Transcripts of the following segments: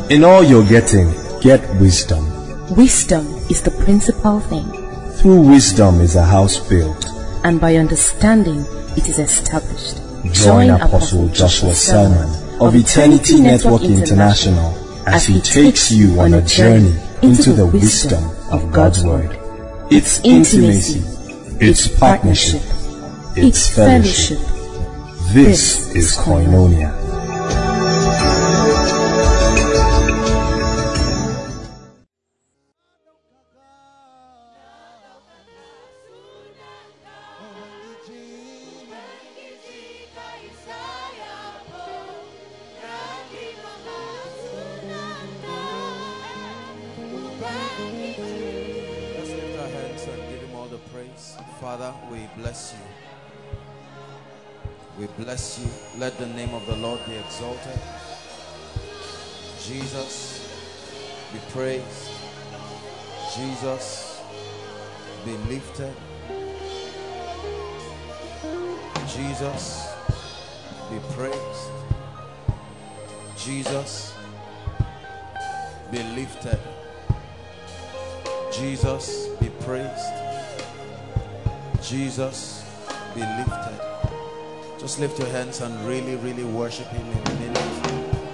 In all you're getting, get wisdom. Wisdom is the principal thing. Through wisdom is a house built, and by understanding it is established. Join Apostle Joshua Selman of Eternity Network International as he takes you on a journey into the wisdom of God's Word. It's intimacy, it's partnership, it's fellowship. This is Koinonia. Father, we bless you. We bless you. Let the name of the Lord be exalted. Jesus, be praised. Jesus, be lifted. Jesus, be praised. Jesus, be lifted. Jesus, be praised. Jesus, be lifted. Just lift your hands and really worship him in a minute.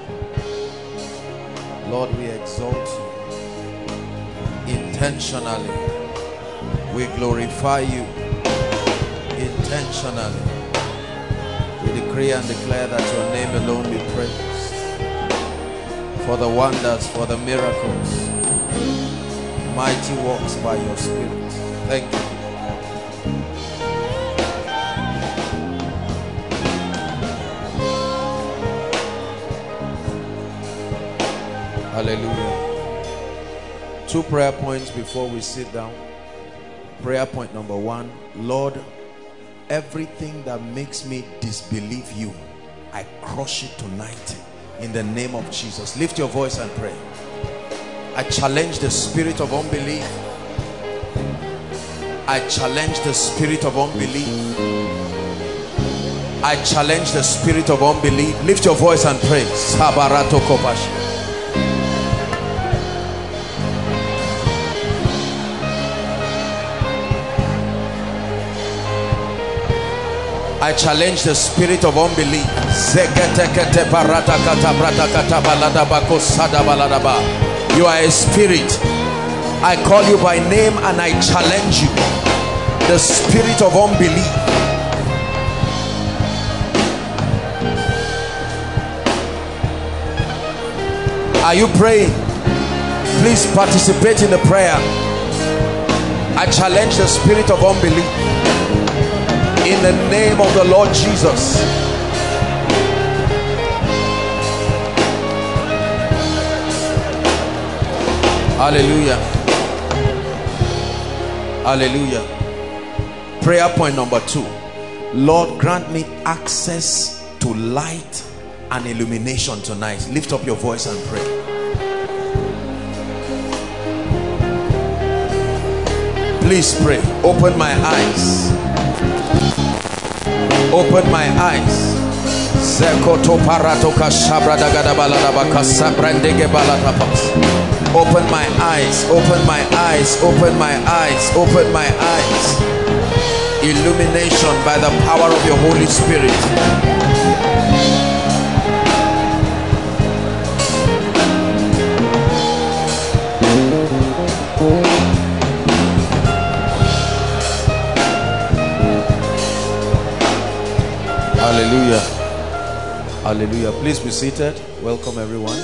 Lord, we exalt you intentionally. We glorify you intentionally. We decree and declare that your name alone be praised for the wonders, for the miracles, mighty works by your Spirit. Thank you. Hallelujah. 2 prayer points before we sit down. Prayer point number 1. Lord, everything that makes me disbelieve you, I crush it tonight in the name of Jesus. Lift your voice and pray. I challenge the spirit of unbelief. I challenge the spirit of unbelief. I challenge the spirit of unbelief. Lift your voice and pray. Sabarato Kopash. I challenge the spirit of unbelief. You are a spirit. I call you by name and I challenge you. The spirit of unbelief. Are you praying? Please participate in the prayer. I challenge the spirit of unbelief in the name of the Lord Jesus. Hallelujah. Hallelujah. Prayer point number 2. Lord, grant me access to light and illumination tonight. Lift up your voice and pray. Please pray. Open my eyes. Open my eyes. Open my eyes. Open my eyes. Open my eyes. Open my eyes. Illumination by the power of your Holy Spirit. Hallelujah. Hallelujah. Please be seated. Welcome everyone.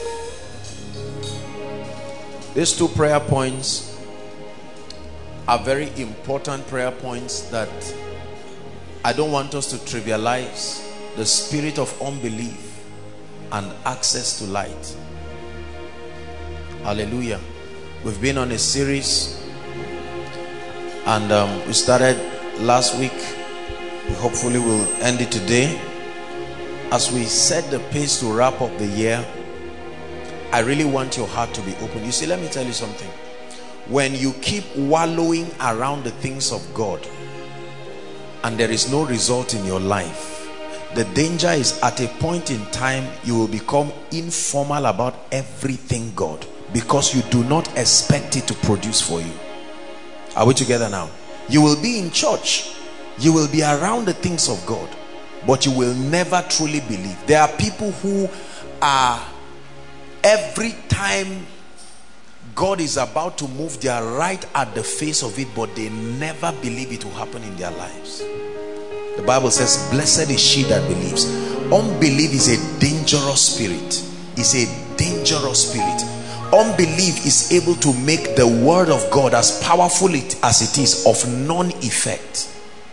These 2 prayer points are very important prayer points that I don't want us to trivialize. The spirit of unbelief and access to light. Hallelujah. We've been on a series and we started last week. Hopefully we'll end it today. As we set the pace to wrap up the year, I really want your heart to be open. You see, let me tell you something. When you keep wallowing around the things of God and there is no result in your life, The danger is at a point in time you will become informal about everything God, because you do not expect it to produce for you. Are we together now? You will be in church, you will be around the things of God, but you will never truly believe. There are people who are, every time God is about to move, they are right at the face of it, but they never believe it will happen in their lives. The Bible says, blessed is she that believes. Unbelief is a dangerous spirit. It's a dangerous spirit. Unbelief is able to make the word of God, as powerful as it is, of non-effect.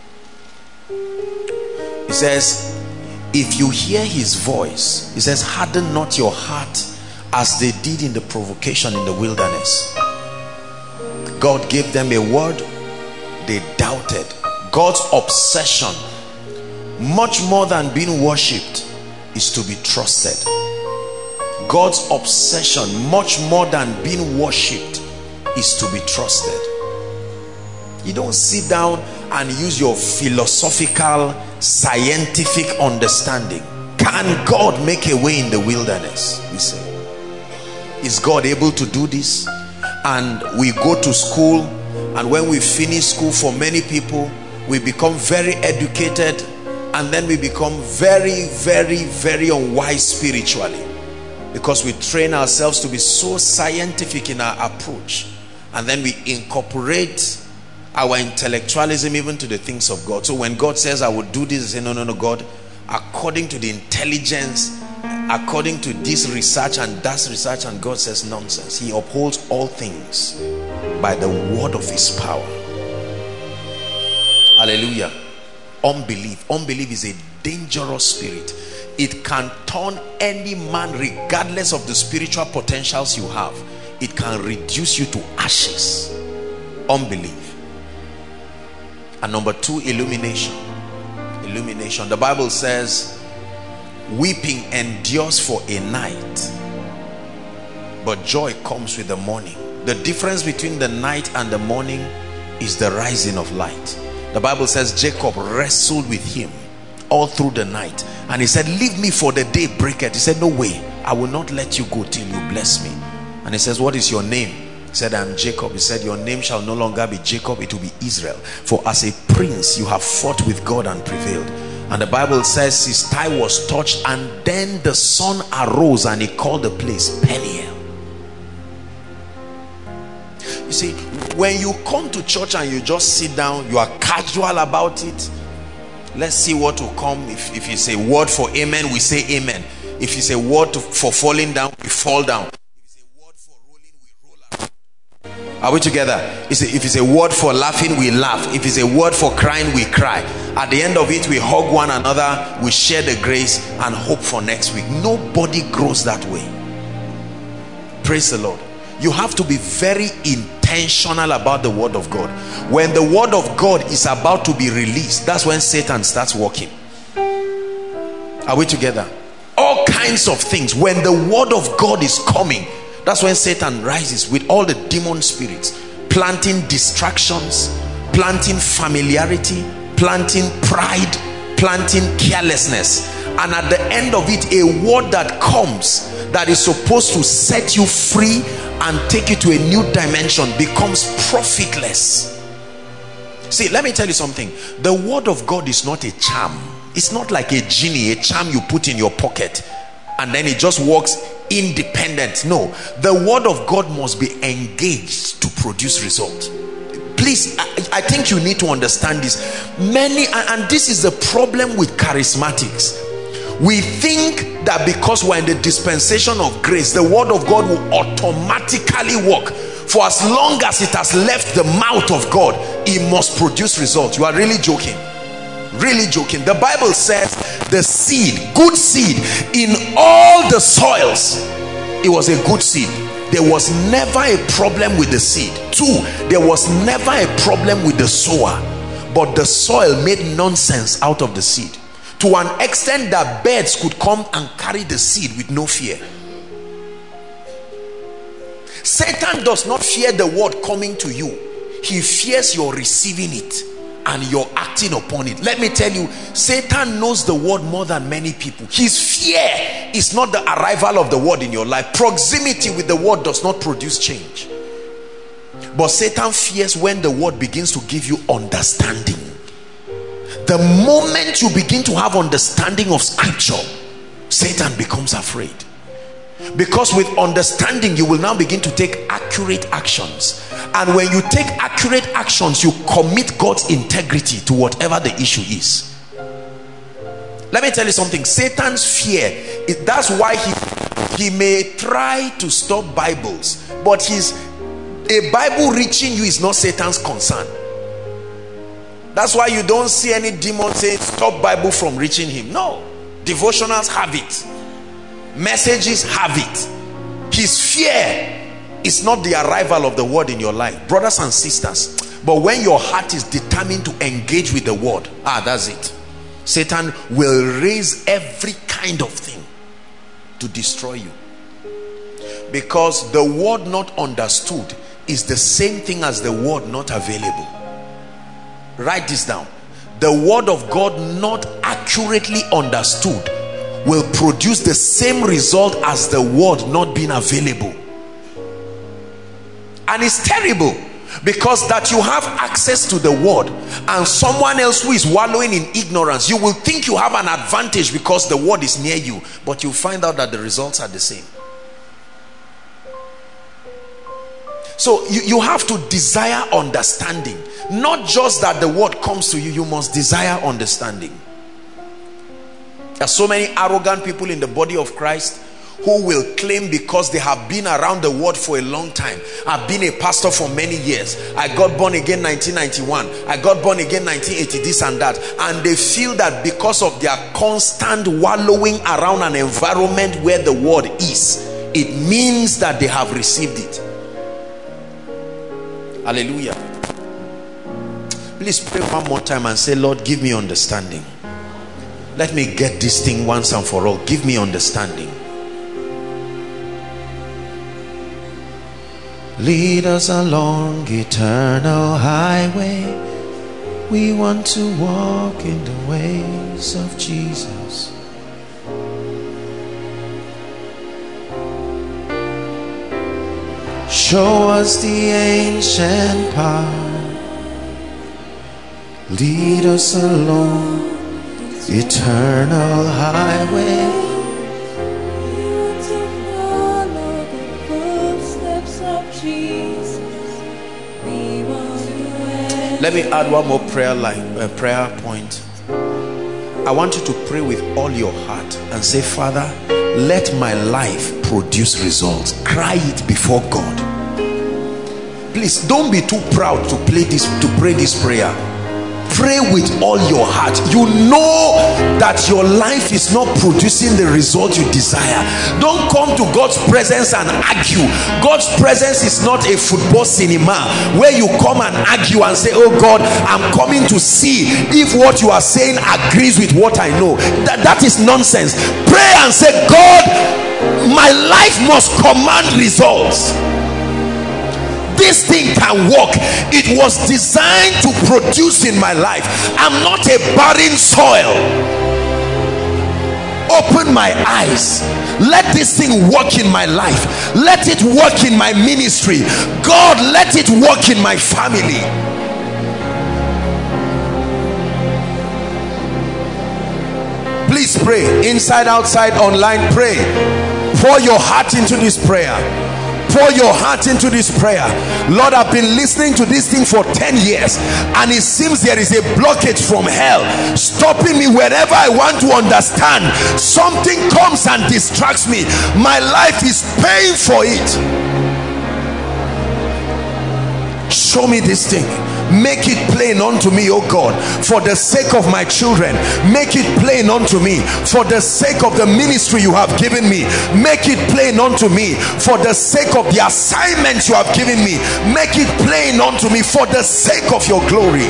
It says, if you hear his voice, it says, harden not your heart as they did in the provocation in the wilderness. God gave them a word, they doubted. God's obsession, much more than being worshipped, is to be trusted. God's obsession, much more than being worshipped, is to be trusted. You don't sit down and use your philosophical, scientific understanding. Can God make a way in the wilderness? We say, is God able to do this? And we go to school, and when we finish school, for many people, we become very educated, and then we become very, very, very unwise spiritually, because we train ourselves to be so scientific in our approach, and then we incorporate our intellectualism even to the things of God. So when God says I will do this, I say, no, God, according to the intelligence, according to this research and that research, and God says nonsense. He upholds all things by the word of his power. Hallelujah. Unbelief is a dangerous spirit. It can turn any man, regardless of the spiritual potentials you have. It can reduce you to ashes. Unbelief. And number two, illumination. The Bible says, weeping endures for a night, but joy comes with the morning. The difference between the night and the morning is the rising of light. The Bible says Jacob wrestled with him all through the night, and he said, leave me, for the day breaketh. He said, no way, I will not let you go till you bless me. And he says, what is your name? He said, I am Jacob. He said, your name shall no longer be Jacob, it will be Israel, for as a prince you have fought with God and prevailed. And the Bible says his thigh was touched, and then the sun arose, and he called the place Peniel. You see, when you come to church and you just sit down, you are casual about it. Let's see what will come. If you say word for amen, we say amen. If you say word for falling down, we fall down. If you say word for rolling, we roll out. Are we together? If it's a word for laughing, we laugh. If it's a word for crying, we cry. At the end of it, we hug one another, we share the grace and hope for next week. Nobody grows that way. Praise the Lord. You have to be very intentional about the word of God. When the word of God is about to be released, that's when Satan starts working. Are we together? All kinds of things. When the word of God is coming, that's when Satan rises with all the demon spirits, planting distractions, planting familiarity, planting pride, planting carelessness. And at the end of it, a word that comes that is supposed to set you free and take you to a new dimension becomes profitless. See, let me tell you something. The word of God is not a charm. It's not like a genie, a charm you put in your pocket and then it just works independent. No, the word of God must be engaged to produce results. Please, I think you need to understand this. Many, and this is the problem with charismatics. We think that because we're in the dispensation of grace, the word of God will automatically work. For as long as it has left the mouth of God, it must produce results. You are really joking. Really joking. The Bible says the seed, good seed, in all the soils, it was a good seed. There was never a problem with the seed. Two, there was never a problem with the sower, but the soil made nonsense out of the seed, to an extent that birds could come and carry the seed with no fear. Satan does not fear the word coming to you. He fears your receiving it and you're acting upon it. Let me tell you, Satan knows the word more than many people. His fear is not the arrival of the word in your life. Proximity with the word does not produce change. But Satan fears when the word begins to give you understanding. The moment you begin to have understanding of scripture, Satan becomes afraid. Because with understanding, you will now begin to take accurate actions. And when you take accurate actions, you commit God's integrity to whatever the issue is. Let me tell you something. Satan's fear, that's why he may try to stop Bibles, but a Bible reaching you is not Satan's concern. That's why you don't see any demon saying stop Bible from reaching him. No. Devotionals have it. Messages have it. His fear is not the arrival of the word in your life, brothers and sisters. But when your heart is determined to engage with the word, that's it. Satan will raise every kind of thing to destroy you. Because the word not understood is the same thing as the word not available. Write this down. The word of God not accurately understood will produce the same result as the word not being available. And it's terrible, because that you have access to the word and someone else who is wallowing in ignorance, you will think you have an advantage because the word is near you, but you find out that the results are the same. So you have to desire understanding. Not just that the word comes to you, you must desire understanding. There are so many arrogant people in the body of Christ who will claim because they have been around the word for a long time. I've been a pastor for many years. I got born again 1991. I got born again 1980, this and that. And they feel that because of their constant wallowing around an environment where the word is, it means that they have received it. Hallelujah. Please pray one more time and say, Lord, give me understanding. Let me get this thing once and for all. Give me understanding. Lead us along eternal highway. We want to walk in the ways of Jesus. Show us the ancient path. Lead us along eternal highway. Let me add one more prayer point. I want you to pray with all your heart and say, Father, let my life produce results. Cry it before God. Please don't be too proud to pray this prayer. Pray with all your heart. You know that your life is not producing the result you desire. Don't come to God's presence and argue. God's presence is not a football cinema where you come and argue and say, oh God, I'm coming to see if what you are saying agrees with what I know. That is nonsense. Pray and say, God, my life must command results. This thing can work. It was designed to produce in my life. I'm not a barren soil. Open my eyes. Let this thing work in my life. Let it work in my ministry. God, let it work in my family. Please pray. Inside, outside, online, pray. Pour your heart into this prayer. Pour your heart into this prayer. Lord, I've been listening to this thing for 10 years and it seems there is a blockage from hell stopping me. Wherever I want to understand, something comes and distracts me. My life is paying for it. Show me this thing. Make it plain unto me, oh God, for the sake of my children. Make it plain unto me for the sake of the ministry you have given me. Make it plain unto me for the sake of the assignments you have given me. Make it plain unto me for the sake of your glory.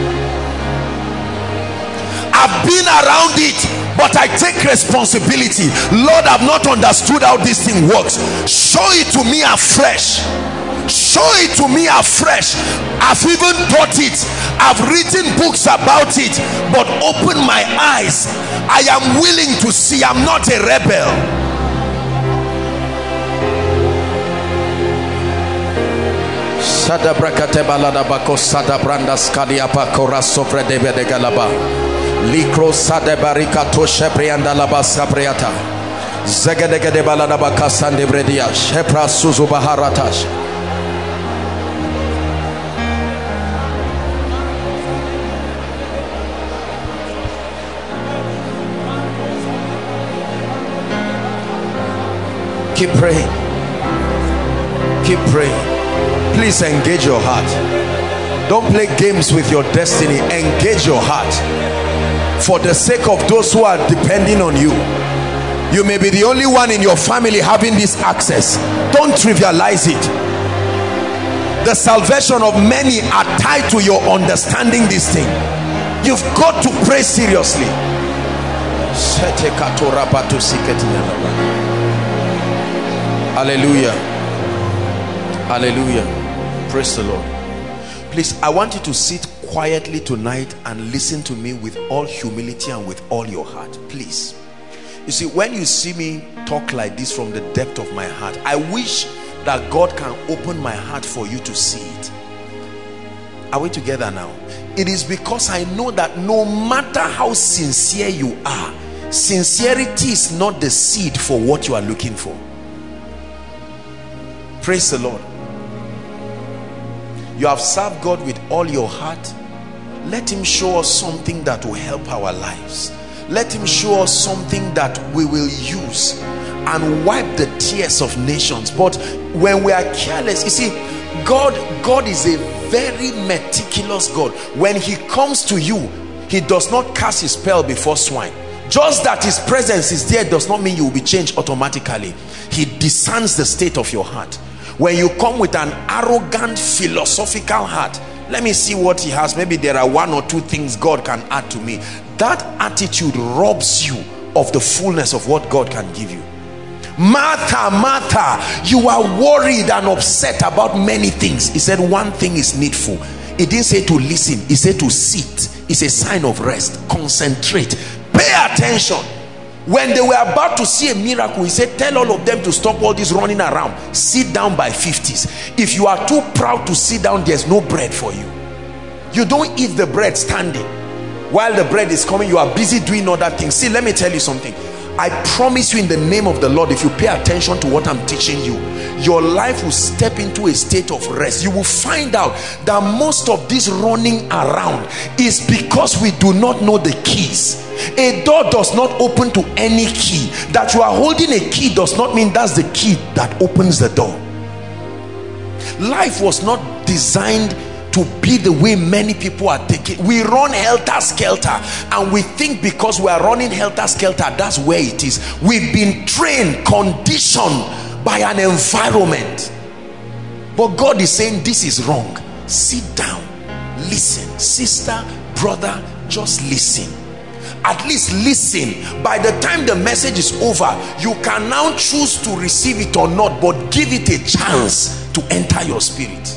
I've been around it, but I take responsibility. Lord, I've not understood how this thing works. Show it to me afresh. Show it to me afresh. I've even taught it, I've written books about it, but open my eyes. I am willing to see. I'm not a rebel. Sada brakate balada bako sada branda skadia pakora sofre debe de galaba likro sada barika to sheprianda laba sapriata zegedege de balada baka sande bredia shepra suzu baharatash. Keep praying, keep praying. Please engage your heart. Don't play games with your destiny. Engage your heart for the sake of those who are depending on you. You may be the only one in your family having this access. Don't trivialize it. The salvation of many are tied to your understanding this thing. You've got to pray seriously. Hallelujah. Hallelujah. Praise the Lord. Please, I want you to sit quietly tonight and listen to me with all humility and with all your heart. Please. You see, when you see me talk like this from the depth of my heart, I wish that God can open my heart for you to see it. Are we together now? It is because I know that no matter how sincere you are, sincerity is not the seed for what you are looking for. Praise the Lord. You have served God with all your heart. Let him show us something that will help our lives. Let him show us something that we will use and wipe the tears of nations. But when we are careless, you see, God is a very meticulous God. When he comes to you, he does not cast his spell before swine. Just that his presence is there does not mean you will be changed automatically. He discerns the state of your heart. When you come with an arrogant philosophical heart, let me see what he has, maybe there are one or two things God can add to me, that attitude robs you of the fullness of what God can give you. Martha, Martha, you are worried and upset about many things. He said one thing is needful. He didn't say to listen, he said to sit. It's a sign of rest. Concentrate, pay attention. When they were about to see a miracle, he said, tell all of them to stop all this running around. Sit down by 50s. If you are too proud to sit down, there's no bread for you. You don't eat the bread standing. While the bread is coming, you are busy doing other things. See, let me tell you something. I promise you in the name of the Lord, if you pay attention to what I'm teaching you, your life will step into a state of rest. You will find out that most of this running around is because we do not know the keys. A door does not open to any key. That you are holding a key does not mean that's the key that opens the door. Life was not designed to be the way many people are taking. We run helter-skelter and we think because we are running helter-skelter, that's where it is. We've been trained, conditioned by an environment. But God is saying this is wrong. Sit down, listen. Sister, brother, just listen. At least listen. By the time the message is over, you can now choose to receive it or not, but give it a chance to enter your spirit.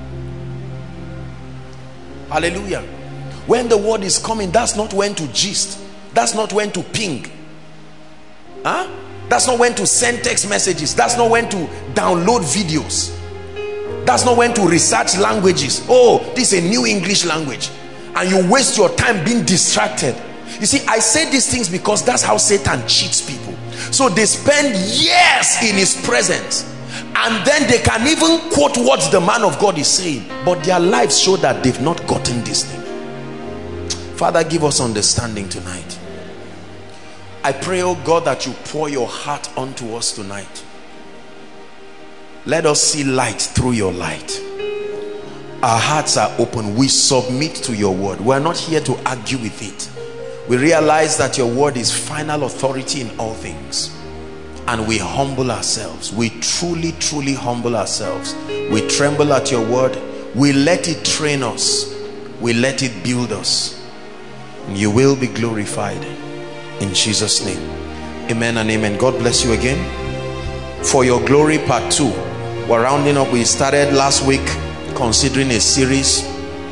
Hallelujah. When the word is coming, that's not when to gist. That's not when to ping. That's not when to send text messages. That's not when to download videos. That's not when to research languages. Oh, this is a new English language. And you waste your time being distracted. You see, I say these things because that's how Satan cheats people. So they spend years in his presence, and then they can even quote what the man of God is saying, but their lives show that they've not gotten this thing. Father, give us understanding tonight. I pray, oh God, that you pour your heart onto us tonight. Let us see light through your light. Our hearts are open. We submit to your word. We are not here to argue with it. We realize that your word is final authority in all things. And we humble ourselves. We truly, truly humble ourselves. We tremble at your word. We let it train us. We let it build us. And you will be glorified. In Jesus' name. Amen and amen. God bless you again. For your glory, part 2. We're rounding up. We started last week considering a series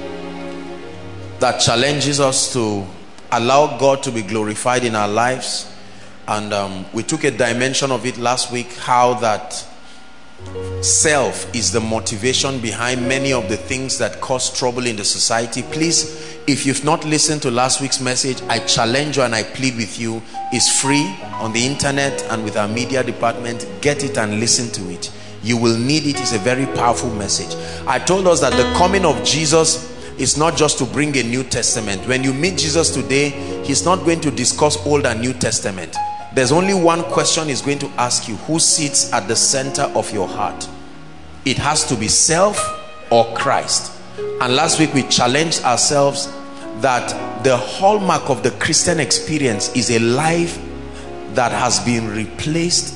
that challenges us to allow God to be glorified in our lives. And we took a dimension of it last week, how that self is the motivation behind many of the things that cause trouble in the society. Please, if you've not listened to last week's message, I challenge you and I plead with you. It's free on the internet and with our media department. Get it and listen to it. You will need it. It's a very powerful message. I told us that the coming of Jesus is not just to bring a New Testament. When you meet Jesus today, he's not going to discuss Old and New Testament. There's only one question he's going to ask you: who sits at the center of your heart? It has to be self or Christ. And last week we challenged ourselves that the hallmark of the Christian experience is a life that has been replaced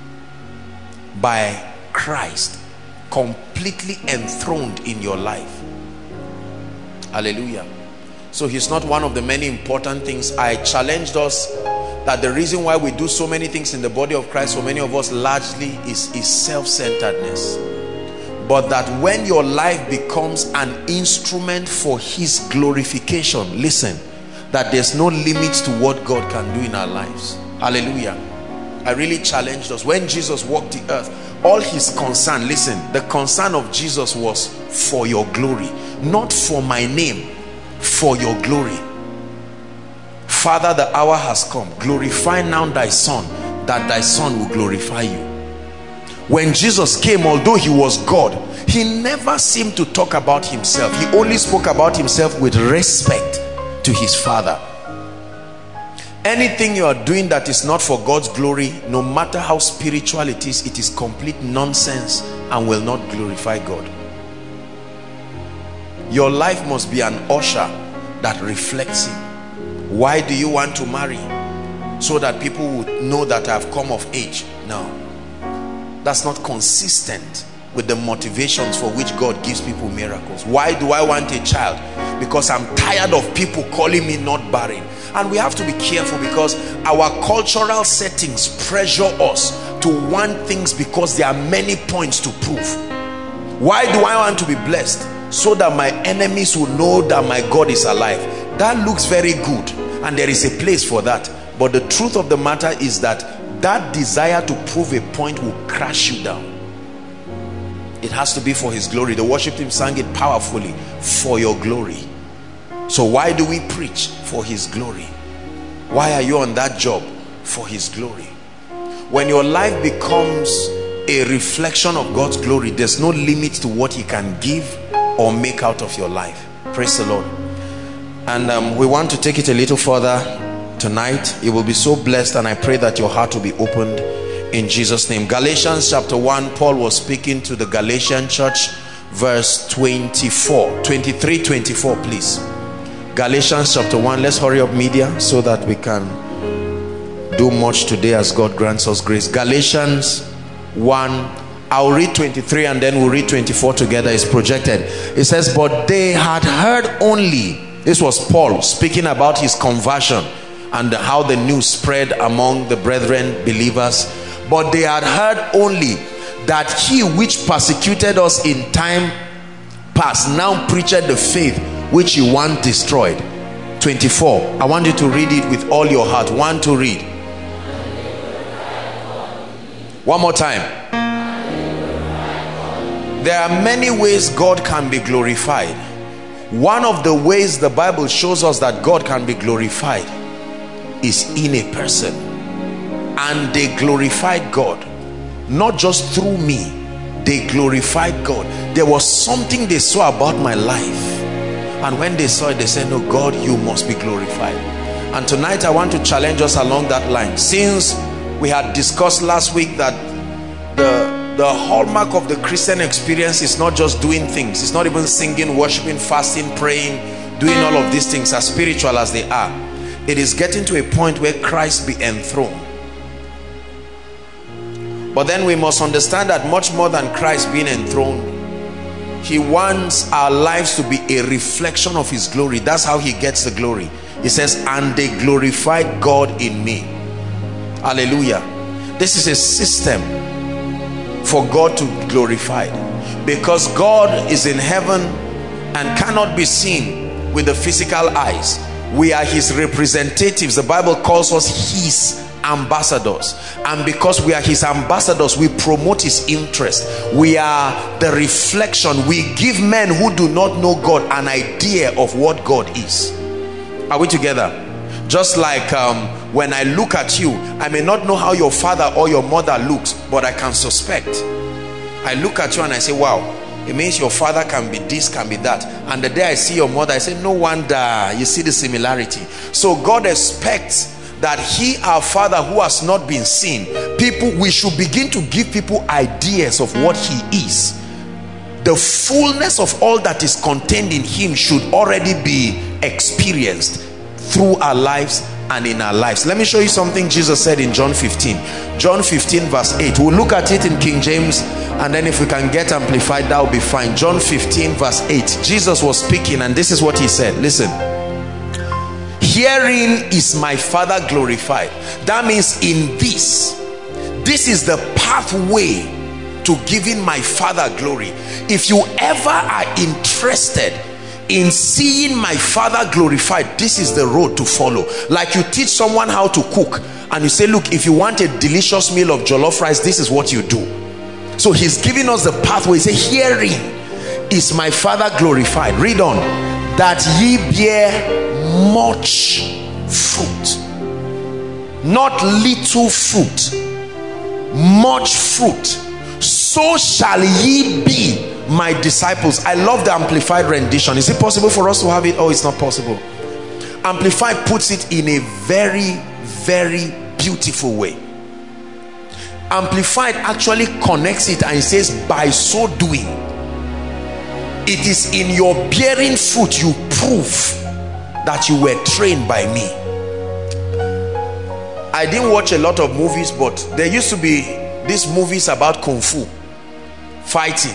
by Christ, completely enthroned in your life. Hallelujah. So he's not one of the many important things. I challenged us that the reason why we do so many things in the body of Christ, for many of us, largely is self-centeredness. But that when your life becomes an instrument for his glorification, listen, that there's no limits to what God can do in our lives. Hallelujah. I really challenged us. When Jesus walked the earth, all his concern, listen, the concern of Jesus was for your glory, not for my name, for your glory. Father, the hour has come. Glorify now thy son, that thy son will glorify you. When Jesus came, although he was God, he never seemed to talk about himself. He only spoke about himself with respect to his Father. Anything you are doing that is not for God's glory, no matter how spiritual it is complete nonsense and will not glorify God. Your life must be an usher that reflects him. Why do you want to marry? So that people would know that I've come of age. No, that's not consistent with the motivations for which God gives people miracles. Why do I want a child? Because I'm tired of people calling me not barren. And we have to be careful, because our cultural settings pressure us to want things because there are many points to prove. Why do I want to be blessed? So that my enemies will know that my God is alive. That looks very good, and there is a place for that. But the truth of the matter is that that desire to prove a point will crash you down. It has to be for his glory. The worship team sang it powerfully, for your glory. So why do we preach? For his glory. Why are you on that job? For his glory. When your life becomes a reflection of God's glory, there's no limit to what he can give or make out of your life. Praise the Lord. And we want to take it a little further tonight. You will be so blessed, and I pray that your heart will be opened in Jesus' name. Galatians chapter 1, Paul was speaking to the Galatian church, verse 24, 23, 24, please. Galatians chapter 1. Let's hurry up, media, so that we can do much today as God grants us grace. Galatians 1, I'll read 23 and then we'll read 24 together. It's projected. It says, but they had heard only, this was Paul speaking about his conversion and how the news spread among the brethren believers. But they had heard only that he which persecuted us in time past now preached the faith which he once destroyed. 24. I want you to read it with all your heart. 1, 2, read. One more time. There are many ways God can be glorified. One of the ways the Bible shows us that God can be glorified is in a person. And they glorified God not just through me, they glorified God. There was something they saw about my life, and when they saw it, they said, no, God, you must be glorified. And tonight I want to challenge us along that line. Since we had discussed last week that the hallmark of the Christian experience is not just doing things, it's not even singing, worshiping, fasting, praying, doing all of these things, as spiritual as they are. It is getting to a point where Christ be enthroned. But then we must understand that much more than Christ being enthroned, he wants our lives to be a reflection of his glory. That's how he gets the glory. He says, and they glorified God in me. Hallelujah. This is a system for God to be glorified, because God is in heaven and cannot be seen with the physical eyes. We are his representatives. The Bible calls us his ambassadors, and because we are his ambassadors, we promote his interest. We are the reflection. We give men who do not know God an idea of what God is. Are we together? Just like when I look at you, I may not know how your father or your mother looks, but I can suspect. I look at you and I say, wow, it means your father can be this, can be that. And the day I see your mother, I say, no wonder. You see the similarity. So God expects that he, our father who has not been seen, we should begin to give people ideas of what he is. The fullness of all that is contained in him should already be experienced through our lives and in our lives. Let me show you something Jesus said in John 15. John 15 verse 8. We'll look at it in King James, and then if we can get amplified, that will be fine. John 15 verse 8. Jesus was speaking, and this is what he said. Listen. Herein is my Father glorified. That means in this is the pathway to giving my Father glory. If you ever are interested in seeing my Father glorified, this is the road to follow. Like you teach someone how to cook and you say, look, if you want a delicious meal of jollof rice, this is what you do. So he's giving us the pathway. He said, herein is my Father glorified. Read on. That ye bear much fruit, not little fruit, much fruit. So shall ye be my disciples. I love the Amplified rendition. Is it possible for us to have it? Oh, it's not possible. Amplified puts it in a very, very beautiful way. Amplified actually connects it and it says, by so doing, it is in your bearing fruit you prove that you were trained by me. I didn't watch a lot of movies, but there used to be these movies about kung fu fighting,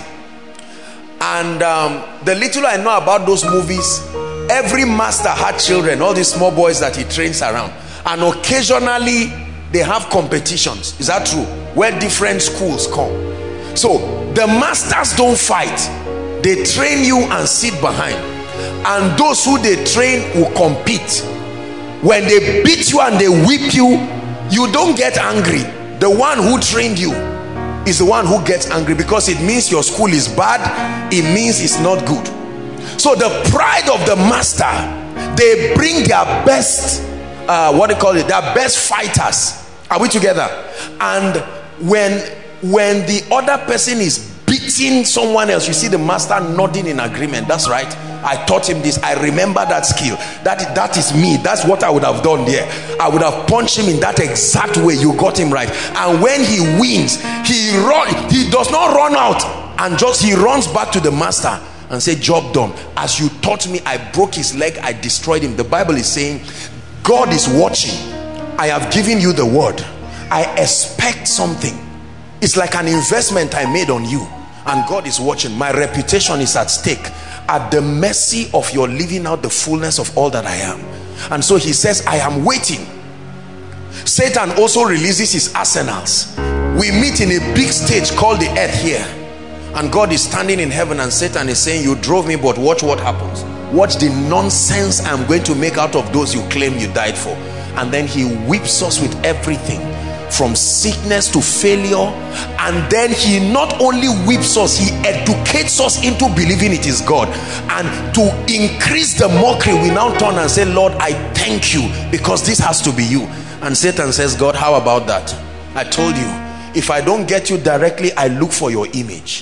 and the little I know about those movies, every master had children, all these small boys that he trains around, and occasionally they have competitions. Is that true? Where different schools come. So the masters don't fight, they train you and sit behind, and those who they train will compete. When they beat you and they whip you, you don't get angry. The one who trained you is the one who gets angry, because it means your school is bad, it means it's not good. So the pride of the master, they bring their best their best fighters. Are we together? And when the other person is beating someone else, you see the master nodding in agreement. That's right, I taught him this, I remember that skill, that is me, that's what I would have done there. I would have punched him in that exact way. You got him right. And when he wins, he does not run out and he runs back to the master and say, job done. As you taught me, I broke his leg, I destroyed him. The Bible is saying God is watching. I have given you the word, I expect something. It's like an investment I made on you, and God is watching. My reputation is at stake, at the mercy of your living out the fullness of all that I am. And so he says, I am waiting. Satan also releases his arsenals. We meet in a big stage called the earth here, and God is standing in heaven, and Satan is saying, you drove me, but watch what happens. Watch the nonsense I'm going to make out of those you claim you died for. And then he whips us with everything, from sickness to failure. And then he not only whips us, he educates us into believing it is God. And to increase the mockery, we now turn and say, Lord, I thank you, because this has to be you. And Satan says, God, how about that? I told you, if I don't get you directly, I look for your image.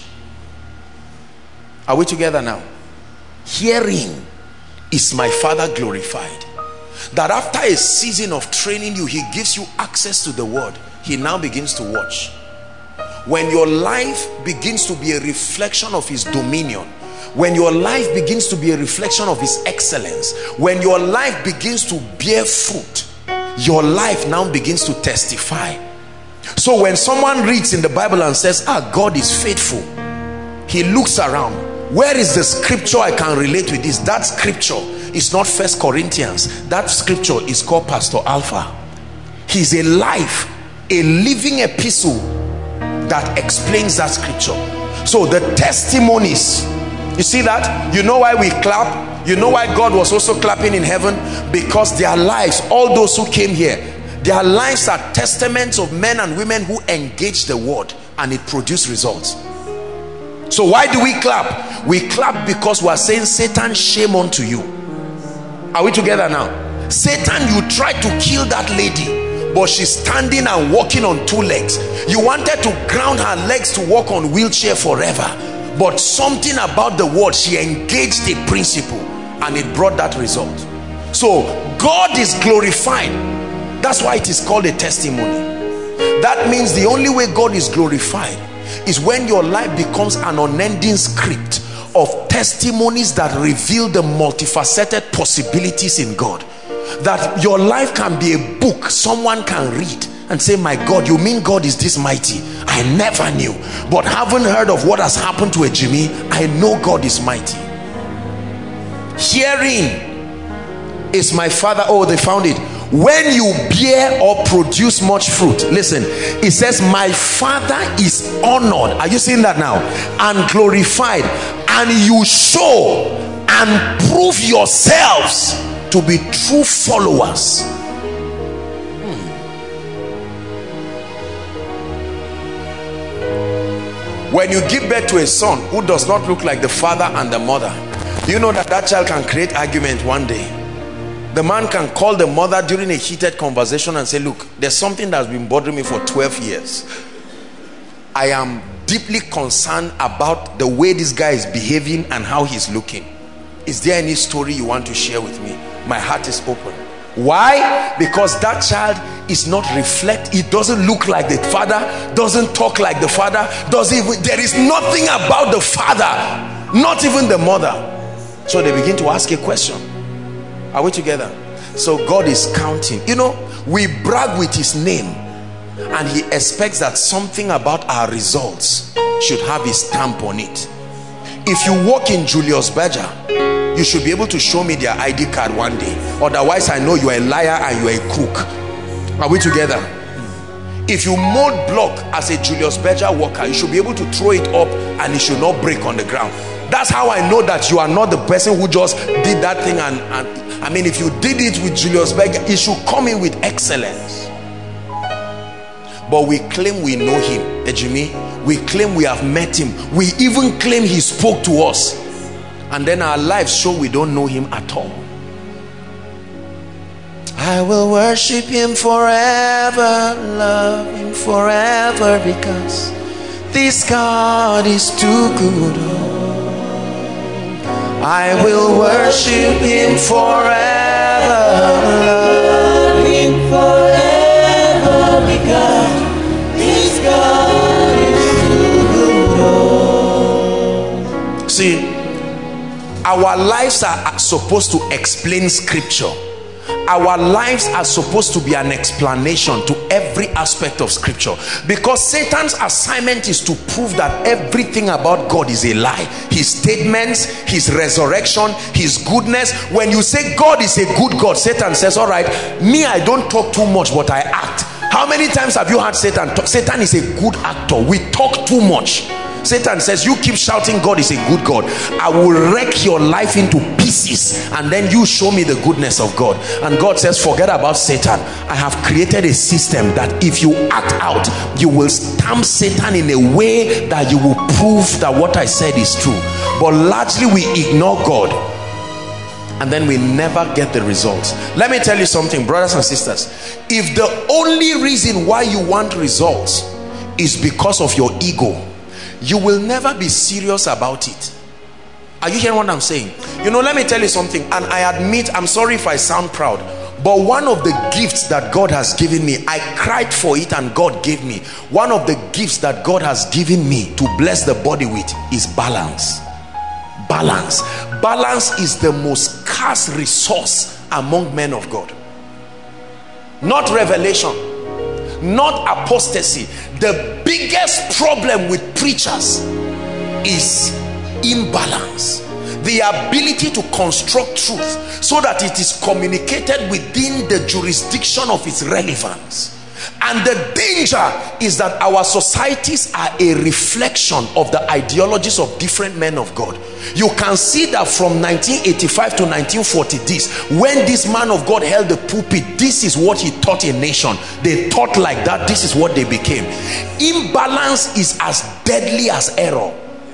Are we together now? Herein is my Father glorified, that after a season of training you, he gives you access to the word. He now begins to watch. When your life begins to be a reflection of his dominion, when your life begins to be a reflection of his excellence, when your life begins to bear fruit, your life now begins to testify. So when someone reads in the Bible and says, God is faithful, he looks around. Where is the scripture I can relate with this? That scripture is not 1 Corinthians. That scripture is called Pastor Alpha. He's a life, a living epistle that explains that scripture. So the testimonies, you see that? You know why we clap? You know why God was also clapping in heaven? Because their lives, all those who came here, their lives are testaments of men and women who engaged the word and it produced results. So why do we clap? We clap because we are saying, Satan, shame unto you. Are we together now? Satan, you tried to kill that lady, but she's standing and walking on 2 legs. You wanted to ground her legs to walk on wheelchair forever, but something about the word, she engaged the principle and it brought that result. So God is glorified. That's why it is called a testimony. That means the only way God is glorified is when your life becomes an unending script of testimonies that reveal the multifaceted possibilities in God. That your life can be a book someone can read and say, my God, you mean God is this mighty? I never knew, but having heard of what has happened to a Jimmy, I know God is mighty. Hearing is my father. Oh, they found it. When you bear or produce much fruit, listen, it says my father is honored. Are you seeing that now? And glorified, and you show and prove yourselves to be true followers. When you give birth to a son who does not look like the father and the mother, do you know that that child can create argument one day? The man can call the mother during a heated conversation and say, look, there's something that's been bothering me for 12 years. I am deeply concerned about the way this guy is behaving and how he's looking. Is there any story you want to share with me? My heart is open. Why? Because that child is not it doesn't look like the father, doesn't talk like the father, there is nothing about the father, not even the mother. So they begin to ask a question. Are we together? So God is counting. You know, we brag with his name and he expects that something about our results should have his stamp on it. If you walk in Julius Berger, you should be able to show me their ID card one day. Otherwise, I know you are a liar and you are a crook. Are we together? If you mold block as a Julius Berger worker, you should be able to throw it up and it should not break on the ground. That's how I know that you are not the person who just did that thing. And I mean, if you did it with Julius Berger, it should come in with excellence. But we claim we know him, Jimmy. We claim we have met him. We even claim he spoke to us. And then our lives show we don't know him at all. I will worship him forever, love him forever, because this God is too good. I will worship him forever, love him forever, because this God is too good. See, our lives are supposed to explain scripture. Our lives are supposed to be an explanation to every aspect of scripture, because Satan's assignment is to prove that everything about God is a lie. His statements, his resurrection, his goodness. When you say God is a good God, Satan says, all right, me, I don't talk too much, but I act. How many times have you heard Satan talk? Satan is a good actor. We talk too much. Satan says, you keep shouting God is a good God, I will wreck your life into pieces, and then you show me the goodness of God. And God says, forget about Satan. I have created a system that if you act out, you will stamp Satan in a way that you will prove that what I said is true. But largely we ignore God, and then we never get the results. Let me tell you something, brothers and sisters. If the only reason why you want results is because of your ego, you will never be serious about it. Are you hearing what I'm saying? You know, let me tell you something, and I admit, I'm sorry if I sound proud, but one of the gifts that God has given me, I cried for it and God gave me. One of the gifts that God has given me to bless the body with is balance. Balance. Balance is the most scarce resource among men of God. Not revelation, not apostasy. The biggest problem with preachers is imbalance. The ability to construct truth so that it is communicated within the jurisdiction of its relevance. And the danger is that our societies are a reflection of the ideologies of different men of God. You can see that from 1985 to 1940, when this man of God held the pulpit, this is what he taught a nation. They taught like that. This is what they became. Imbalance is as deadly as error.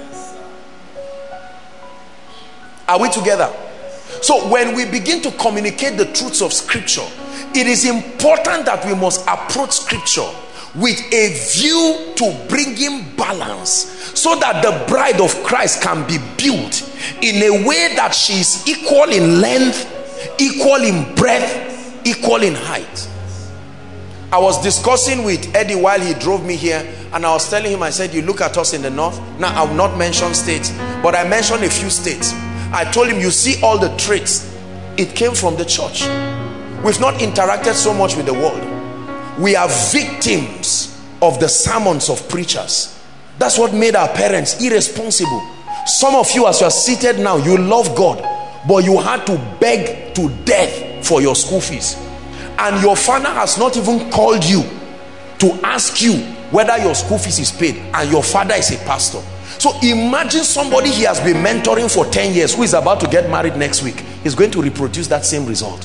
Are we together? So when we begin to communicate the truths of scripture, it is important that we must approach scripture with a view to bringing balance, so that the bride of Christ can be built in a way that she is equal in length, equal in breadth, equal in height. I was discussing with Eddie while he drove me here, and I was telling him, I said, you look at us in the north. Now I will not mention states, but I mentioned a few states. I told him, you see all the traits, it came from the church. We've not interacted so much with the world. We are victims of the sermons of preachers. That's what made our parents irresponsible. Some of you, as you are seated now, you love God, but you had to beg to death for your school fees. And your father has not even called you to ask you whether your school fees is paid, and your father is a pastor. So imagine somebody he has been mentoring for 10 years who is about to get married next week. He's going to reproduce that same result.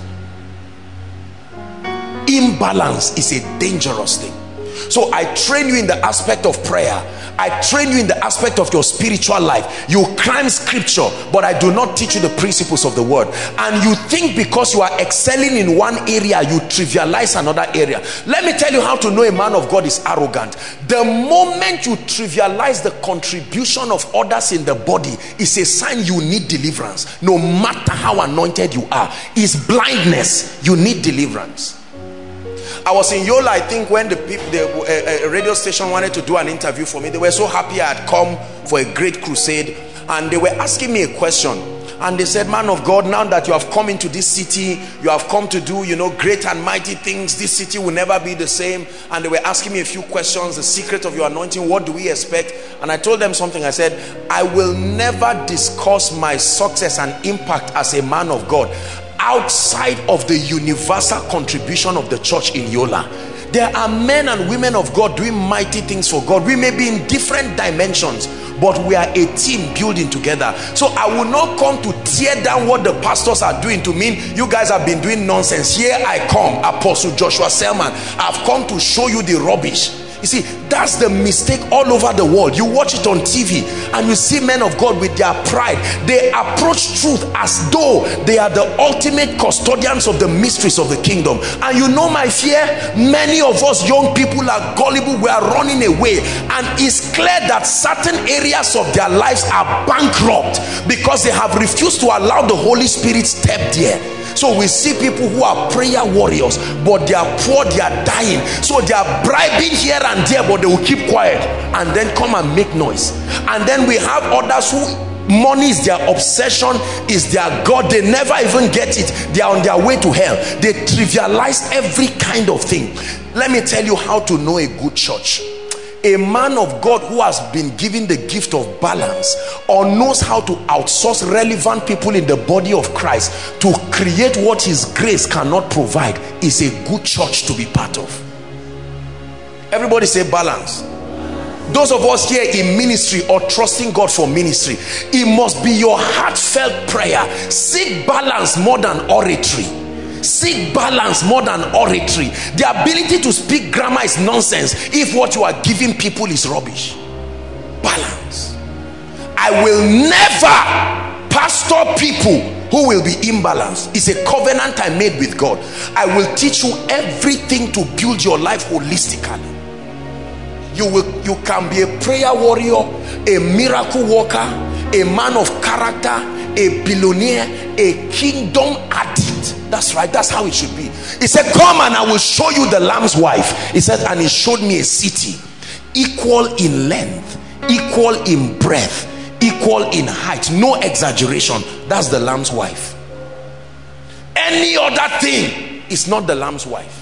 Imbalance is a dangerous thing. So I train you in the aspect of prayer. I train you in the aspect of your spiritual life. You climb scripture, but I do not teach you the principles of the word. And you think because you are excelling in one area, you trivialize another area. Let me tell you how to know a man of God is arrogant. The moment you trivialize the contribution of others in the body, is a sign you need deliverance. No matter how anointed you are, it's blindness. You need deliverance. I was in Yola, I think, when the radio station wanted to do an interview for me. They were so happy I had come for a great crusade, and they were asking me a question. And they said, man of God, now that you have come into this city, you have come to do, great and mighty things. This city will never be the same. And they were asking me a few questions. The secret of your anointing, what do we expect? And I told them something. I said, I will never discuss my success and impact as a man of God outside of the universal contribution of the church in Yola. There are men and women of God doing mighty things for God. We may be in different dimensions, but we are a team building together. So I will not come to tear down what the pastors are doing to mean you guys have been doing nonsense. Here I come, Apostle Joshua Selman. I've come to show you the rubbish. You see, that's the mistake all over the world. You watch it on TV and you see men of God with their pride. They approach truth as though they are the ultimate custodians of the mysteries of the kingdom. And you know my fear? Many of us young people are gullible. We are running away. And it's clear that certain areas of their lives are bankrupt because they have refused to allow the Holy Spirit step there. So we see people who are prayer warriors, but they are poor, they are dying. So they are bribing here and there, but they will keep quiet and then come and make noise. And then we have others who money is their obsession, is their God. They never even get it. They are on their way to hell. They trivialize every kind of thing. Let me tell you how to know a good church. A man of God who has been given the gift of balance, or knows how to outsource relevant people in the body of Christ to create what his grace cannot provide, is a good church to be part of. Everybody say balance. Those of us here in ministry or trusting God for ministry, it must be your heartfelt prayer. Seek balance more than oratory. Seek balance more than oratory. The ability to speak grammar is nonsense if what you are giving people is rubbish. Balance. I will never pastor people who will be imbalanced. It's a covenant I made with God. I will teach you everything to build your life holistically. You can be a prayer warrior, a miracle worker, a man of character, a billionaire, a kingdom addict. That's right, that's how it should be. He said, come and I will show you the Lamb's wife. He said, and he showed me a city equal in length, equal in breadth, equal in height. No exaggeration. That's the Lamb's wife. Any other thing is not the Lamb's wife.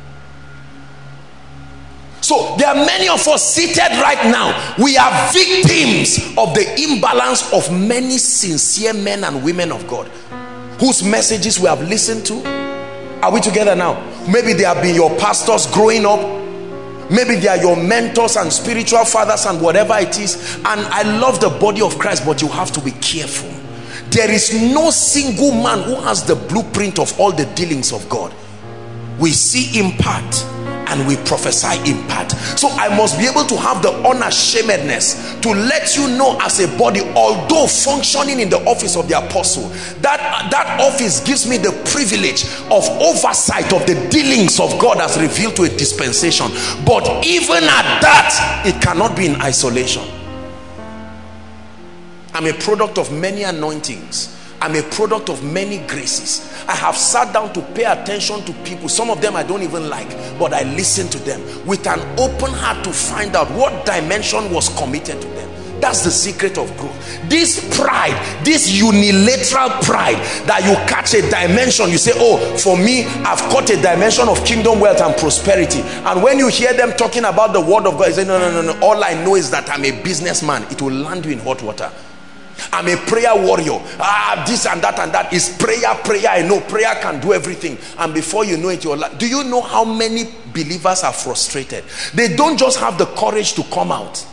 So there are many of us seated right now. We are victims of the imbalance of many sincere men and women of God whose messages we have listened to. Are we together now? Maybe they have been your pastors growing up. Maybe they are your mentors and spiritual fathers and whatever it is. And I love the body of Christ, but you have to be careful. There is no single man who has the blueprint of all the dealings of God. We see in part and we prophesy in part. So I must be able to have the unashamedness to let you know as a body, although functioning in the office of the apostle, that office gives me the privilege of oversight of the dealings of God as revealed to a dispensation. But even at that, it cannot be in isolation. I'm a product of many anointings. I'm a product of many graces. I have sat down to pay attention to people. Some of them I don't even like, but I listen to them with an open heart to find out what dimension was committed to them. That's the secret of growth. This pride, this unilateral pride, that you catch a dimension, you say, oh, for me, I've caught a dimension of kingdom wealth and prosperity. And when you hear them talking about the word of God, you say, no, all I know is that I'm a businessman. It will land you in hot water. I'm a prayer warrior. This and that is prayer. I know prayer can do everything, and before you know it, you're like, do you know how many believers are frustrated? They don't just have the courage to come out.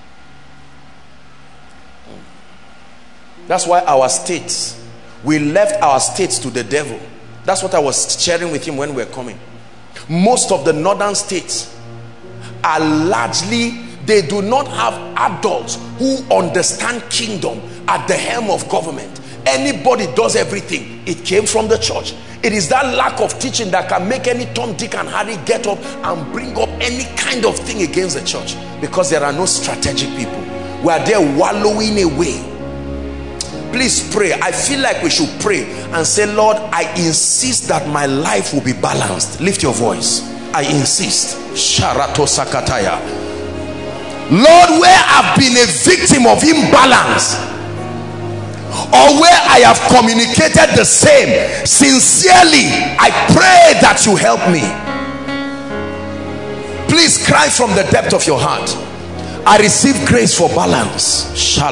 That's why our states, we left our states to the devil. That's what I was sharing with him when we were coming. Most of the northern states are largely, they do not have adults who understand kingdom at the helm of government. Anybody does everything. It came from the church. It is that lack of teaching that can make any Tom, Dick and Harry get up and bring up any kind of thing against the church, because there are no strategic people. We are there wallowing away. Please pray. I feel like we should pray and say, Lord, I insist that my life will be balanced. Lift your voice. I insist. Sharato Sakataya. Lord, where I've been a victim of imbalance, or where I have communicated the same, sincerely, I pray that you help me. Please cry from the depth of your heart. I receive grace for balance.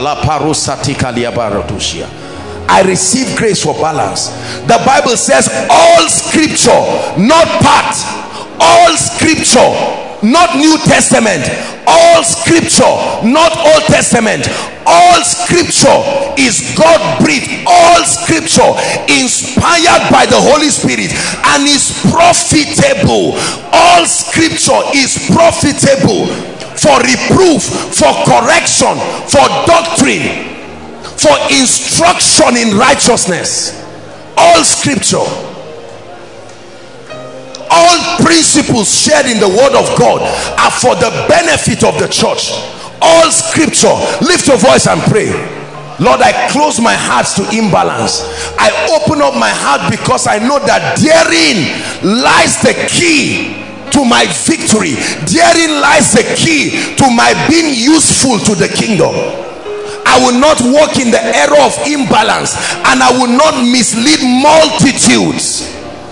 I receive grace for balance. The Bible says all scripture, not part, all scripture, not New Testament, all scripture, not Old Testament, all scripture is God-breathed, all scripture inspired by the Holy Spirit and is profitable. All scripture is profitable for reproof, for correction, for doctrine, for instruction in righteousness. All scripture, all principles shared in the word of God are for the benefit of the church. All scripture. Lift your voice and pray. Lord, I close my heart to imbalance. I open up my heart because I know that therein lies the key to my victory. Therein lies the key to my being useful to the kingdom. I will not walk in the error of imbalance, and I will not mislead multitudes.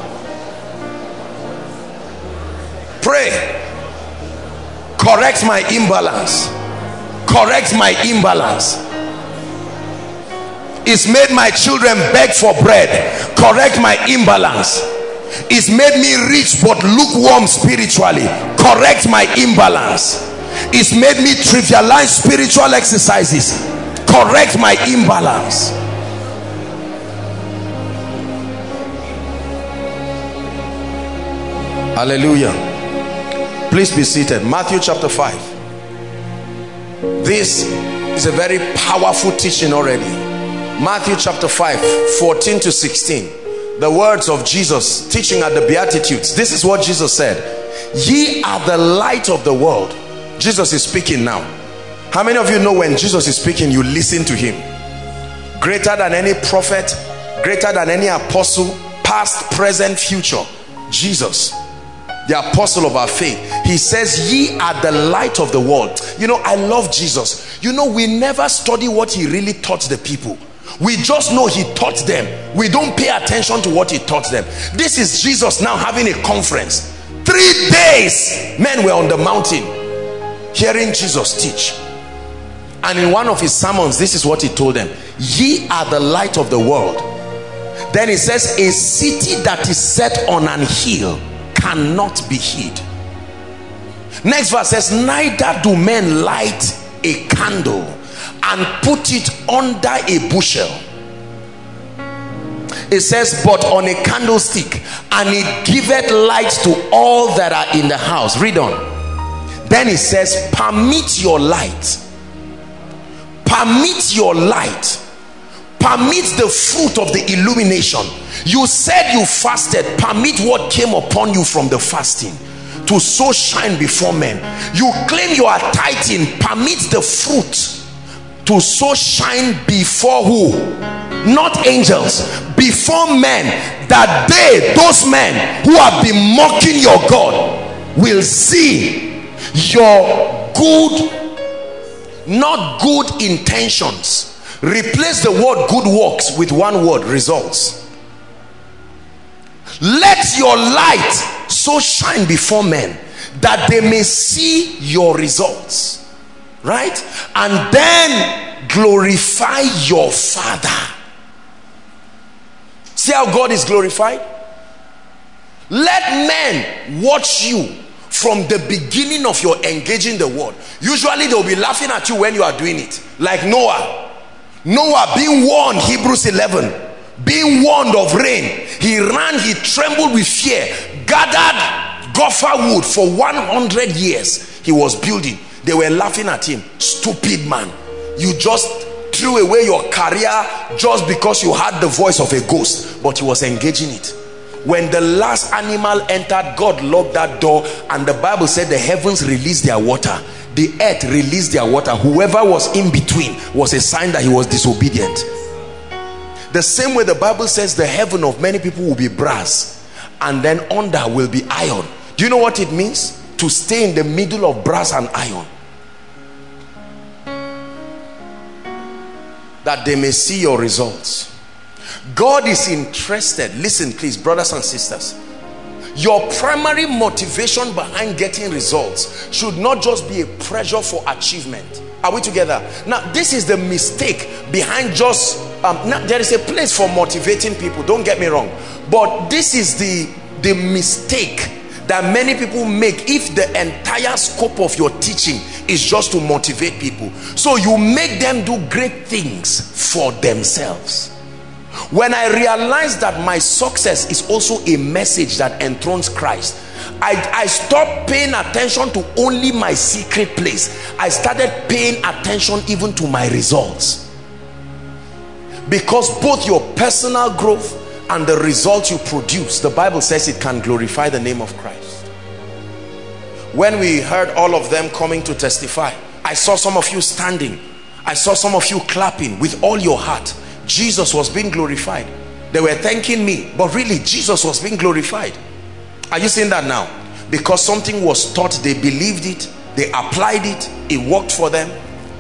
Pray. Correct my imbalance. Correct my imbalance. It's made my children beg for bread. Correct my imbalance. It's made me rich but lukewarm spiritually. Correct my imbalance. It's made me trivialize spiritual exercises. Correct my imbalance. Hallelujah. Please be seated. Matthew chapter 5. This is a very powerful teaching already. Matthew chapter 5, 14 to 16. The words of Jesus teaching at the Beatitudes. This is what Jesus said. Ye are the light of the world. Jesus is speaking now. How many of you know when Jesus is speaking, you listen to him? Greater than any prophet, greater than any apostle, past, present, future. Jesus, the apostle of our faith. He says, ye are the light of the world. You know, I love Jesus. You know, we never study what he really taught the people. We just know he taught them. We don't pay attention to what he taught them. This is Jesus now having a conference. 3 days men were on the mountain hearing Jesus teach, and in one of his sermons, this is what he told them. Ye are the light of the world. Then he says, a city that is set on an hill cannot be hid. Next verse says, neither do men light a candle and put it under a bushel. It says, but on a candlestick, and it giveth light to all that are in the house. Read on. Then it says, permit your light. Permit your light. Permit the fruit of the illumination. You said you fasted. Permit what came upon you from the fasting to so shine before men. You claim you are tithing. Permit the fruit to so shine before who? Not angels, before men, that they, those men who have been mocking your God, will see your good, not good intentions. Replace the word good works with one word, results. Let your light so shine before men that they may see your results, right? And then glorify your Father. See how God is glorified? Let men watch you from the beginning of your engaging the word. Usually they'll be laughing at you when you are doing it, like Noah. Noah being warned, Hebrews 11, being warned of rain, he ran, he trembled with fear, gathered gopher wood for 100 years. He was building. They were laughing at him. Stupid man, you just threw away your career just because you had the voice of a ghost. But he was engaging it. When the last animal entered, God locked that door, and the Bible said the heavens released their water, the earth released their water. Whoever was in between was a sign that he was disobedient. The same way the Bible says the heaven of many people will be brass, and then under will be iron. Do you know what it means to stay in the middle of brass and iron? That they may see your results. God is interested. Listen please, brothers and sisters, your primary motivation behind getting results should not just be a pressure for achievement. Are we together? Now this is the mistake behind just now there is a place for motivating people, don't get me wrong, but this is the mistake that many people make if the entire scope of your teaching is just to motivate people. So you make them do great things for themselves. When I realized that my success is also a message that enthrones Christ, I stopped paying attention to only my secret place. I started paying attention even to my results, because both your personal growth and the results you produce, the Bible says it can glorify the name of Christ. When we heard all of them coming to testify, I saw some of you standing, I saw some of you clapping with all your heart. Jesus was being glorified. They were thanking me, but really Jesus was being glorified. Are you seeing that now? Because something was taught, they believed it, they applied it, it worked for them.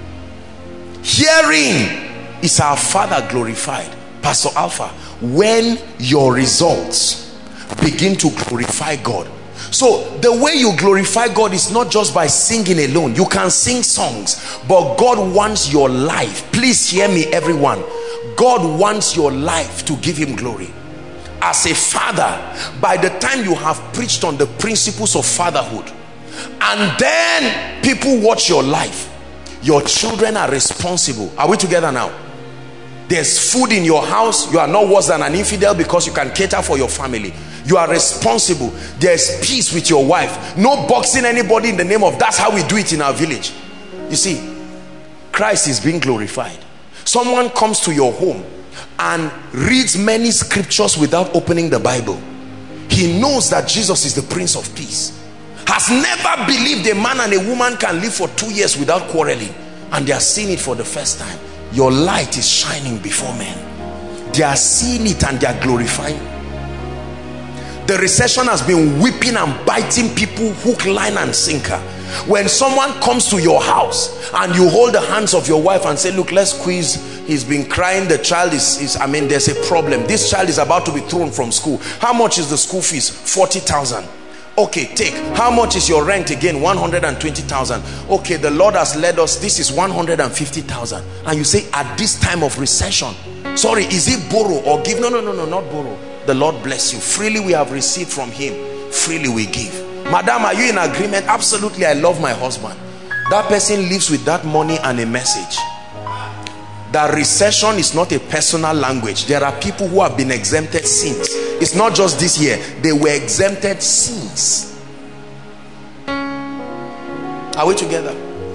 Hearing is our Father glorified. Pastor Alpha, when your results begin to glorify God. So the way you glorify God is not just by singing alone. You can sing songs, but God wants your life. Please hear me, everyone. God wants your life to give him glory. As a father, by the time you have preached on the principles of fatherhood, and then people watch your life, your children are responsible. Are we together now? There's food in your house. You are not worse than an infidel because you can cater for your family. You are responsible. There's peace with your wife. No boxing anybody in the name of, that's how we do it in our village. You see, Christ is being glorified. Someone comes to your home and reads many scriptures without opening the Bible. He knows that Jesus is the Prince of Peace. Has never believed a man and a woman can live for 2 years without quarreling, and they are seeing it for the first time. Your light is shining before men. They are seeing it and they are glorifying. The recession has been whipping and biting people hook, line and sinker. When someone comes to your house and you hold the hands of your wife and say, look, let's squeeze, he's been crying, the child is I mean, there's a problem, this child is about to be thrown from school. How much is the school fees? 40,000. Okay, take. How much is your rent again? 120,000. Okay, the Lord has led us, this is 150,000. And you say, at this time of recession, sorry, is it borrow or give? No, not borrow. The Lord bless you. Freely we have received from him. freely we give. Madam, are you in agreement? Absolutely, I love my husband. That person lives with that money and a message. That recession is not a personal language. There are people who have been exempted since. It's not just this year. They were exempted since. Are we together?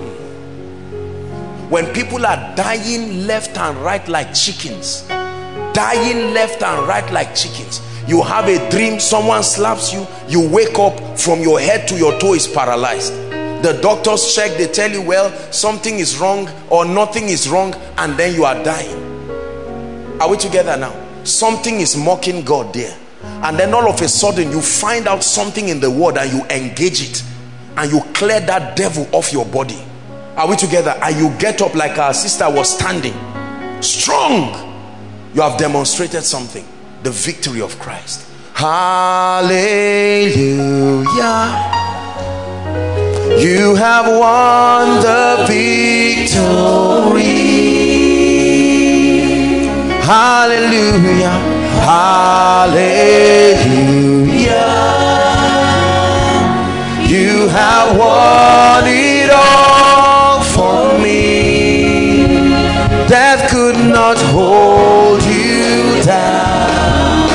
When people are dying left and right like chickens, dying left and right like chickens, you have a dream, someone slaps you, you wake up, from your head to your toe is paralyzed. The doctors check, they tell you, well, something is wrong or nothing is wrong, and then you are dying. Are we together now? Something is mocking God there, and then all of a sudden you find out something in the word and you engage it and you clear that devil off your body. Are we together? And you get up like our sister was standing strong. You have demonstrated something, the victory of Christ. Hallelujah. You have won the victory. Hallelujah. Hallelujah. You have won it all for me. Death could not hold you down.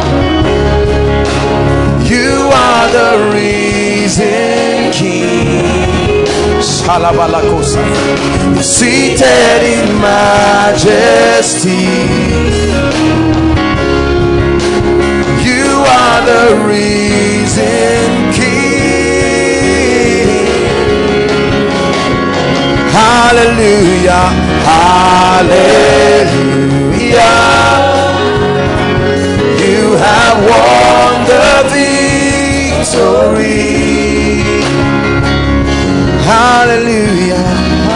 You are the risen King. Seated in majesty. You are the risen King. Hallelujah. Hallelujah. You have won the victory. Hallelujah.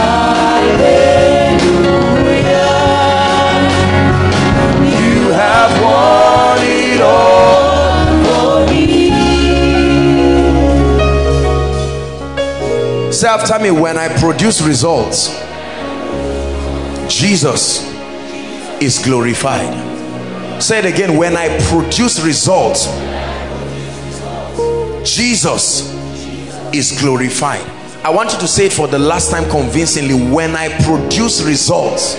Hallelujah. You have won it all for me. Say after me, when I produce results, Jesus is glorified. Say it again, when I produce results, Jesus is glorified. I want you to say it for the last time convincingly. When I produce results,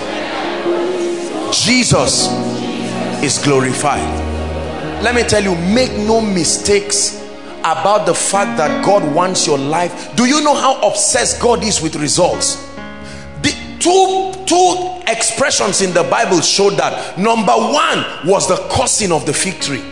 Jesus is glorified. Let me tell you, make no mistakes about the fact that God wants your life. Do you know how obsessed God is with results? The two expressions in the Bible showed that. Number one was the causing of the fig tree.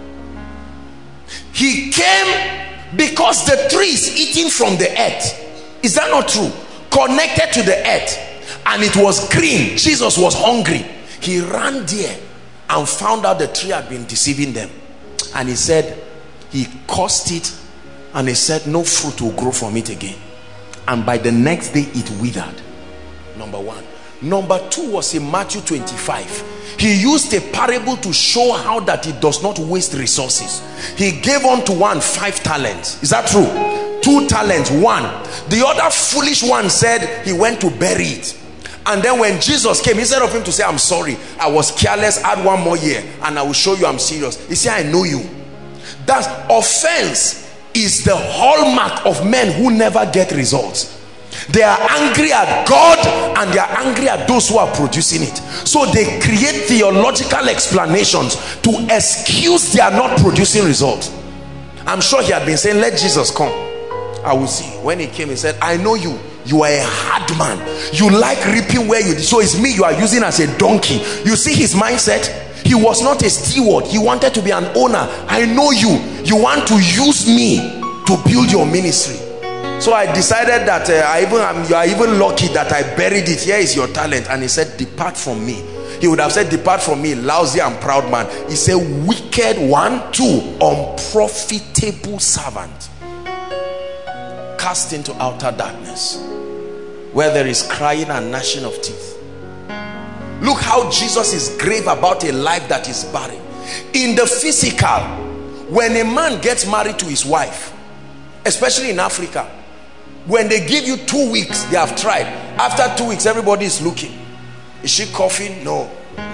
He came because the tree is eating from the earth. Is that not true? Connected to the earth, and it was green. Jesus was hungry. He ran there and found out the tree had been deceiving them, and he said, he cursed it, and he said no fruit will grow from it again. And by the next day it withered. Number one. Number two was in Matthew 25. He used a parable to show how that he does not waste resources. He gave unto one 5 talents. Is that true? 2 talents, 1. The other foolish one said he went to bury it. And then when Jesus came, instead of him to say, I'm sorry, I was careless, add 1 more year and I will show you I'm serious, he said, I know you. That offense is the hallmark of men who never get results. They are angry at God and they are angry at those who are producing it. So they create theological explanations to excuse they are not producing results. I'm sure he had been saying, let Jesus come, I will see. When he came, he said, I know you. You are a hard man. You like reaping where you did. So it's me you are using as a donkey. You see his mindset? He was not a steward. He wanted to be an owner. I know you. You want to use me to build your ministry. So I decided that you are even lucky that I buried it. Here is your talent. And he said, depart from me. He would have said, depart from me, lousy and proud man. He said, wicked one, 2, unprofitable servant. Cast into outer darkness, where there is crying and gnashing of teeth. Look how Jesus is grave about a life that is barren. In the physical, when a man gets married to his wife, especially in Africa, when they give you 2 weeks, they have tried. After 2 weeks, everybody is looking. Is she coughing? No.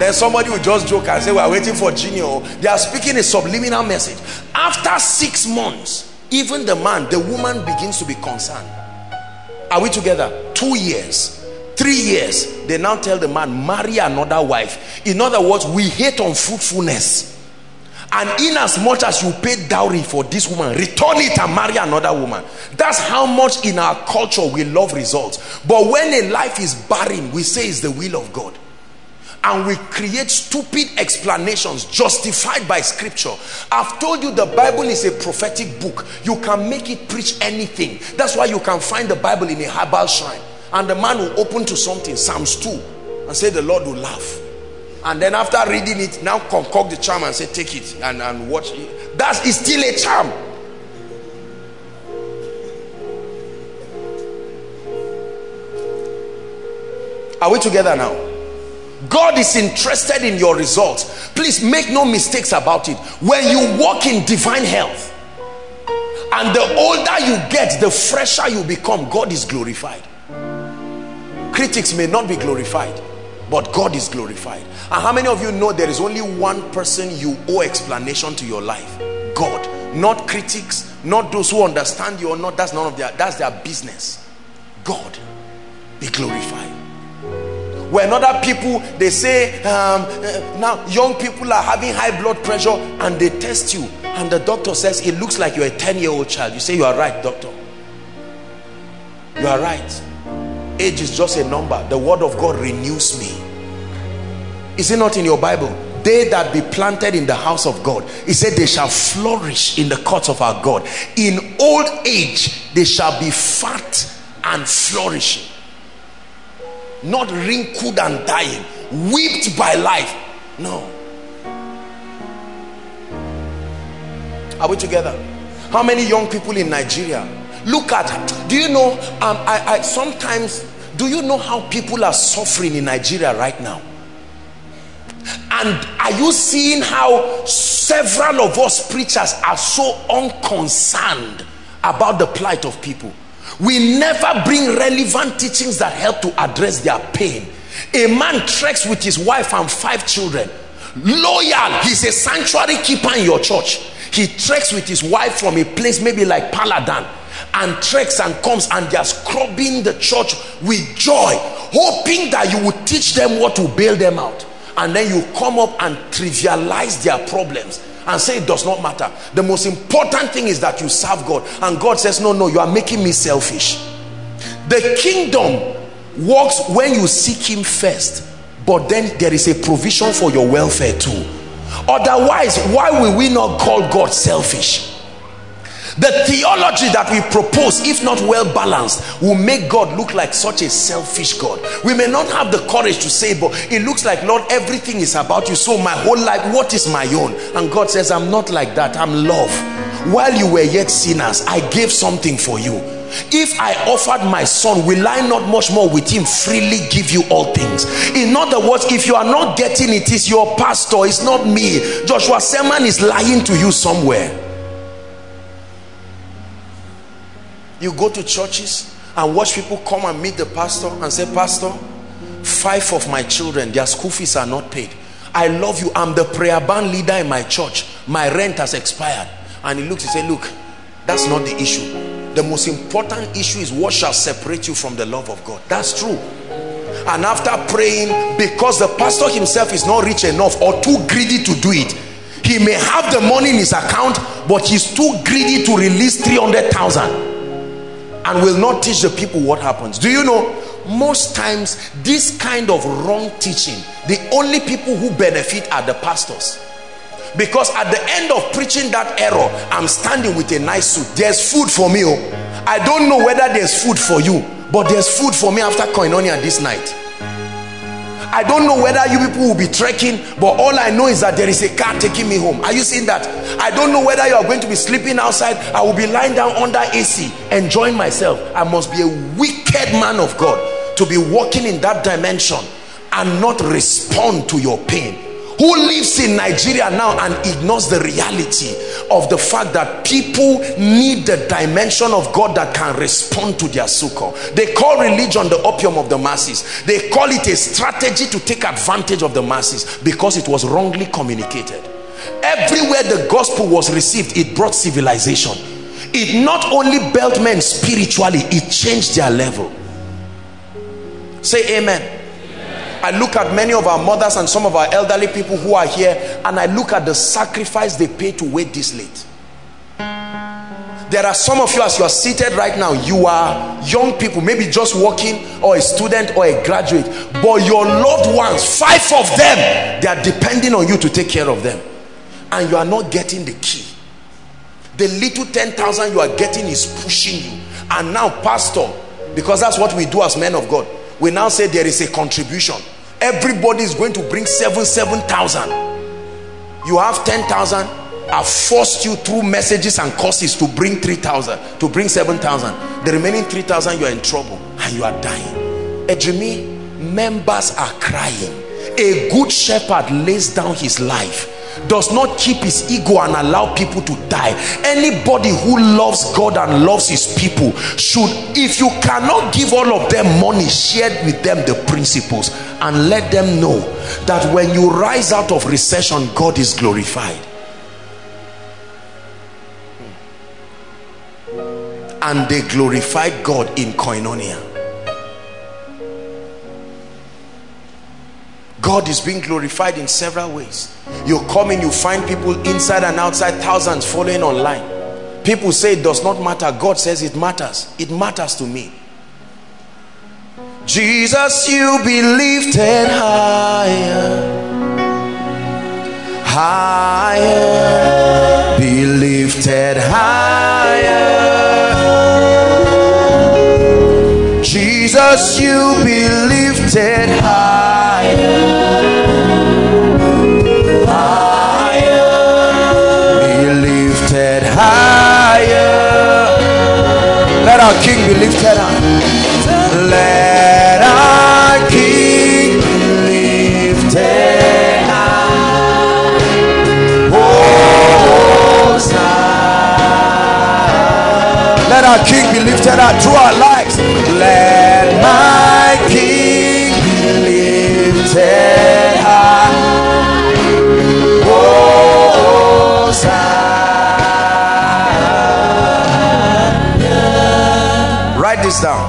Then somebody will just joke and say, we are waiting for Junior. They are speaking a subliminal message. After 6 months, even the woman begins to be concerned. Are we together? 2 years, 3 years, they now tell the man, marry another wife. In other words, we hate unfruitfulness. And in as much as you pay dowry for this woman, return it and marry another woman. That's how much in our culture we love results. But when a life is barren, we say it's the will of God. And we create stupid explanations justified by scripture. I've told you the Bible is a prophetic book. You can make it preach anything. That's why you can find the Bible in a herbal shrine. And the man will open to something, Psalms 2, and say the Lord will laugh. And then after reading it, now concoct the charm and say, take it and watch it. That is still a charm. Are we together now? God is interested in your results. Please make no mistakes about it. When you walk in divine health, and the older you get, the fresher you become, God is glorified. Critics may not be glorified, but God is glorified. And how many of you know there is only one person you owe explanation to your life? God. Not critics, not those who understand you or not. That's none of that's their business. God be glorified. When other people, they say now young people are having high blood pressure, and they test you and the doctor says it looks like you're a 10-year-old child. You say, you are right, doctor. You are right. Age is just a number. The word of God renews me. Is it not in your Bible? They that be planted in the house of God, he said they shall flourish in the courts of our God. In old age they shall be fat and flourishing, not wrinkled and dying, whipped by life. No. Are we together? How many young people in Nigeria? Look at, do you know, sometimes, do you know how people are suffering in Nigeria right now? And are you seeing how several of us preachers are so unconcerned about the plight of people? We never bring relevant teachings that help to address their pain. A man treks with his wife and 5 children. Loyal, he's a sanctuary keeper in your church. He treks with his wife from a place maybe like Paladan, and treks and comes, and they are scrubbing the church with joy, hoping that you would teach them what to bail them out. And then you come up and trivialize their problems and say it does not matter. The most important thing is that you serve God. And God says, no, you are making me selfish. The kingdom works when you seek him first, but then there is a provision for your welfare too. Otherwise, why will we not call God selfish? The theology that we propose, if not well balanced, will make God look like such a selfish God. We may not have the courage to say, but it looks like, Lord, everything is about you, so my whole life, what is my own? And God says, I'm not like that. I'm love. While you were yet sinners, I gave something for you. If I offered my son, will I not much more with him freely give you all things? In other words, if you are not getting it, it's your pastor, it's not me. Joshua Selman is lying to you somewhere. You go to churches and watch people come and meet the pastor and say, Pastor, 5 of my children, their school fees are not paid. I love you. I'm the prayer band leader in my church. My rent has expired. And he looks and says, look, that's not the issue. The most important issue is what shall separate you from the love of God. That's true. And after praying, because the pastor himself is not rich enough or too greedy to do it, he may have the money in his account, but he's too greedy to release 300,000 and will not teach the people what happens. Do you know, most times this kind of wrong teaching, the only people who benefit are the pastors. Because at the end of preaching that error, I'm standing with a nice suit. There's food for me. I don't know whether there's food for you, but there's food for me after Koinonia this night. I don't know whether you people will be trekking, but all I know is that there is a car taking me home. Are you seeing that? I don't know whether you are going to be sleeping outside. I will be lying down under AC, enjoying myself. I must be a wicked man of God to be walking in that dimension and not respond to your pain. who lives in Nigeria now and ignores the reality of the fact that people need the dimension of God that can respond to their succor. They call religion the opium of the masses. They call it a strategy to take advantage of the masses because it was wrongly communicated. Everywhere the gospel was received, it brought civilization. It not only built men spiritually, it changed their level. Say amen. I look at many of our mothers and some of our elderly people who are here, and I look at the sacrifice they pay to wait this late. There are some of you, as you are seated right now, you are young people, maybe just working, or a student or a graduate, but your loved ones, 5 of them, they are depending on you to take care of them, and you are not getting the key. The little 10,000 you are getting is pushing you. And now, pastor, because that's what we do as men of God, we now say there is a contribution. Everybody is going to bring 7,000. You have 10,000. I've forced you through messages and courses to bring 3,000, to bring 7,000. The remaining 3,000, you are in trouble and you are dying. Ejimi, members are crying. A good shepherd lays down his life, does not keep his ego and allow people to die. Anybody who loves God and loves his people should, if you cannot give all of them money, share with them the principles and let them know that when you rise out of recession, God is glorified. And they glorified God in koinonia. God is being glorified in several ways. You come in, you find people inside and outside, thousands following online. People say it does not matter. God says it matters. It matters to me. Jesus, you be lifted higher, higher, be lifted higher. Jesus, you be lifted higher. Let our King be lifted up. Let our King be lifted up. Hosanna. Let our King be lifted up through our lives. Let my King be lifted high. Hosanna. Write this down.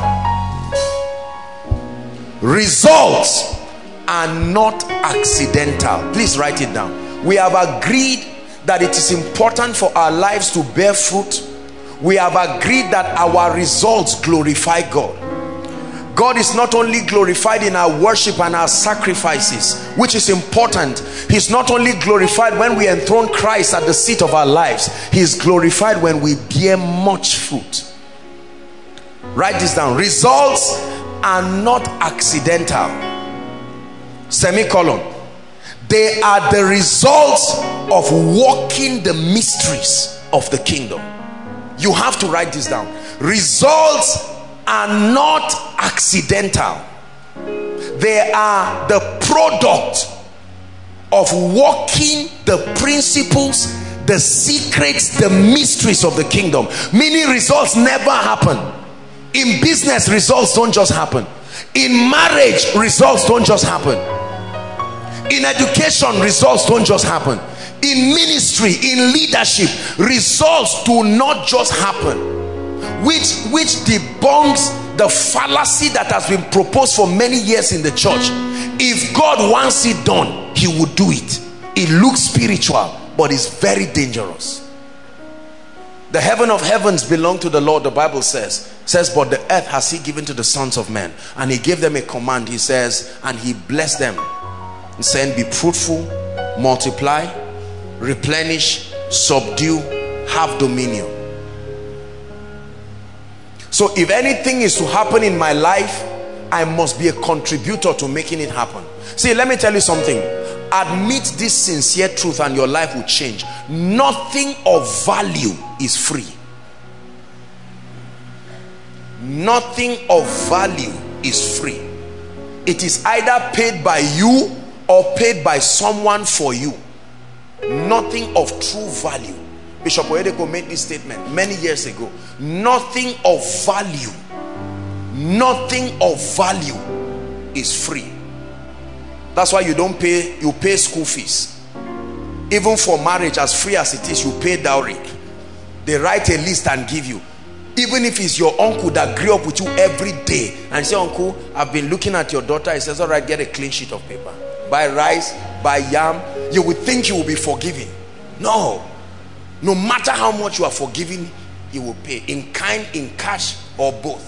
Results are not accidental. Please write it down. We have agreed that it is important for our lives to bear fruit. We have agreed that our results glorify God. God is not only glorified in our worship and our sacrifices, which is important. He's not only glorified when we enthrone Christ at the seat of our lives. He is glorified when we bear much fruit. Write this down. Results are not accidental. Semicolon. They are the results of walking the mysteries of the kingdom. You have to write this down. Results are not accidental. They are the product of walking the principles, the secrets, the mysteries of the kingdom. Meaning results never happen. In business, results don't just happen. In marriage, results don't just happen. In education, results don't just happen. In ministry, in leadership, results do not just happen. Which debunks the fallacy that has been proposed for many years in the church. If God wants it done, he will do it. It looks spiritual, but it's very dangerous. The heaven of heavens belong to the Lord, the Bible says, but the earth has he given to the sons of men. And he gave them a command. He says, and he blessed them, saying, be fruitful, multiply, replenish, subdue, have dominion. So if anything is to happen in my life, I must be a contributor to making it happen. See, let me tell you something. Admit this sincere truth and your life will change. Nothing of value is free. Nothing of value is free. It is either paid by you or paid by someone for you, nothing of true value. Bishop Oyedepo made this statement many years ago. Nothing of value is free. That's why you don't pay, you pay school fees. Even for marriage, as free as it is, you pay dowry. They write a list and give you. Even if it's your uncle that grew up with you every day and say, uncle, I've been looking at your daughter. He says, all right, get a clean sheet of paper. Buy rice, buy yam. You would think you will be forgiven. No. No matter how much you are forgiven, you will pay. In kind, in cash, or both.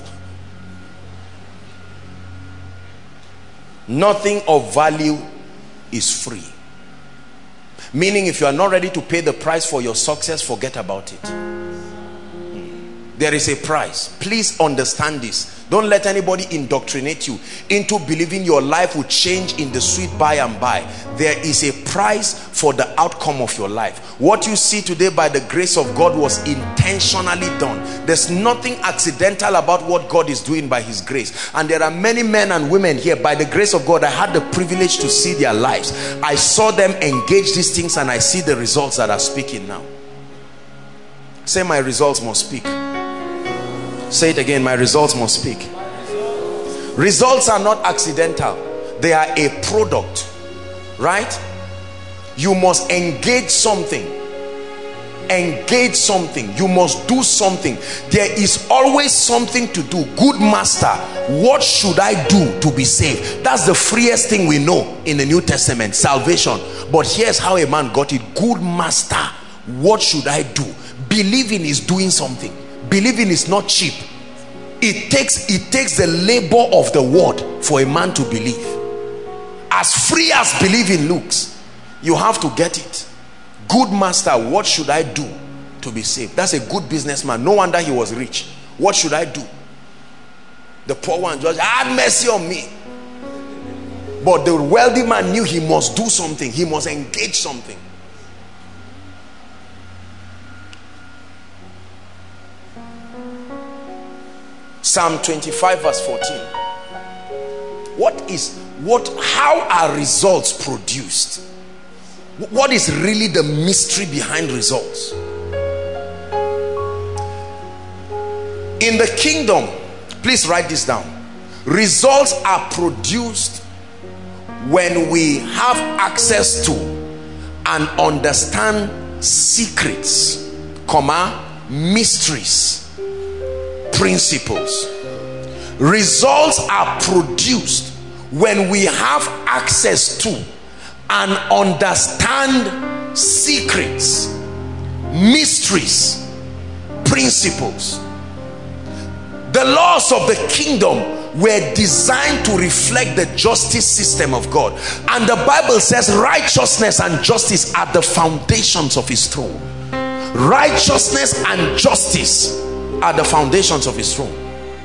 Nothing of value is free. Meaning, if you are not ready to pay the price for your success, forget about it. There is a price. Please understand this. Don't let anybody indoctrinate you into believing your life will change in the sweet by and by. There is a price for the outcome of your life. What you see today by the grace of God was intentionally done. There's nothing accidental about what God is doing by his grace. And there are many men and women here, by the grace of God, I had the privilege to see their lives. I saw them engage these things, and I see the results that are speaking now. Say, my results must speak. Say it again, my results must speak. Results are not accidental. They are a product, right? You must engage something. Engage something. You must do something. There is always something to do. Good master, what should I do to be saved? That's the freest thing we know in the New Testament, salvation. But here's how a man got it. Good master, what should I do? Believing is doing something. Believing is not cheap. It takes the labor of the word for a man to believe. As free as believing looks, you have to get it. Good master, what should I do to be saved? That's a good businessman. No wonder he was rich. What should I do? The poor one just have mercy on me. But the wealthy man knew he must do something. He must engage something. Psalm 25 verse 14. How are results produced? What is really the mystery behind results? In the kingdom, please write this down. Results are produced when we have access to and understand secrets, mysteries, principles. Results are produced when we have access to and understand secrets, mysteries, principles. The laws of the kingdom were designed to reflect the justice system of God, and the Bible says righteousness and justice are the foundations of his throne. Righteousness and justice are the foundations of his throne.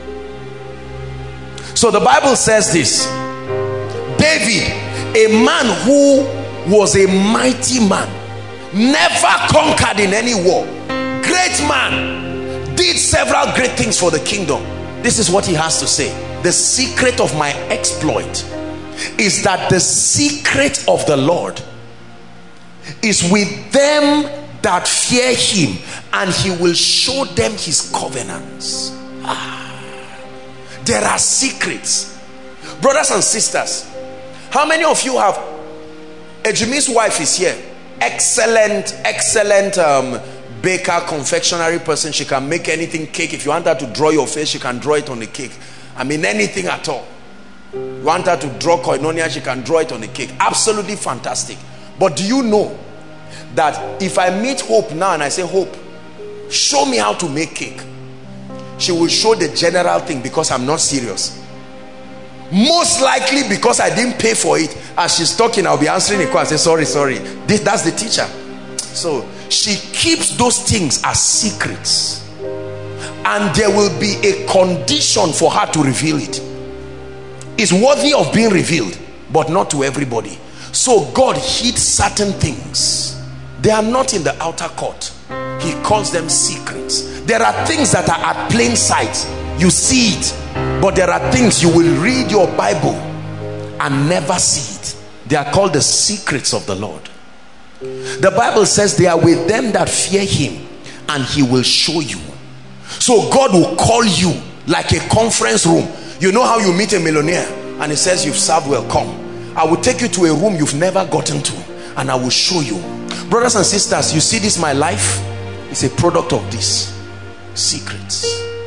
So the Bible says this: David, a man who was a mighty man, never conquered in any war, great man, did several great things for the kingdom. This is what he has to say: the secret of my exploit is that the secret of the Lord is with them that fear him, and he will show them his covenants. There are secrets. Brothers and sisters, how many of you have Ejimi's wife is here? Excellent baker, confectionery person. She can make anything. Cake, if you want her to draw your face, she can draw it on the cake. I mean, anything at all. You want her to draw koinonia, she can draw it on the cake. Absolutely fantastic. But do you know that if I meet Hope now and I say, Hope, show me how to make cake, she will show the general thing because I'm not serious. Most likely because I didn't pay for it. As she's talking, I'll be answering a question. I say, sorry. That's the teacher. So she keeps those things as secrets, and there will be a condition for her to reveal it. It's worthy of being revealed, but not to everybody. So God hid certain things. They are not in the outer court. He calls them secrets. There are things that are at plain sight. You see it, but there are things you will read your Bible and never see it. They are called the secrets of the Lord. The Bible says they are with them that fear him, and he will show you. So God will call you like a conference room. You know how you meet a millionaire and he says, you've served well, come. I will take you to a room you've never gotten to, and I will show you. Brothers and sisters, you see this, my life is a product of this. Secrets,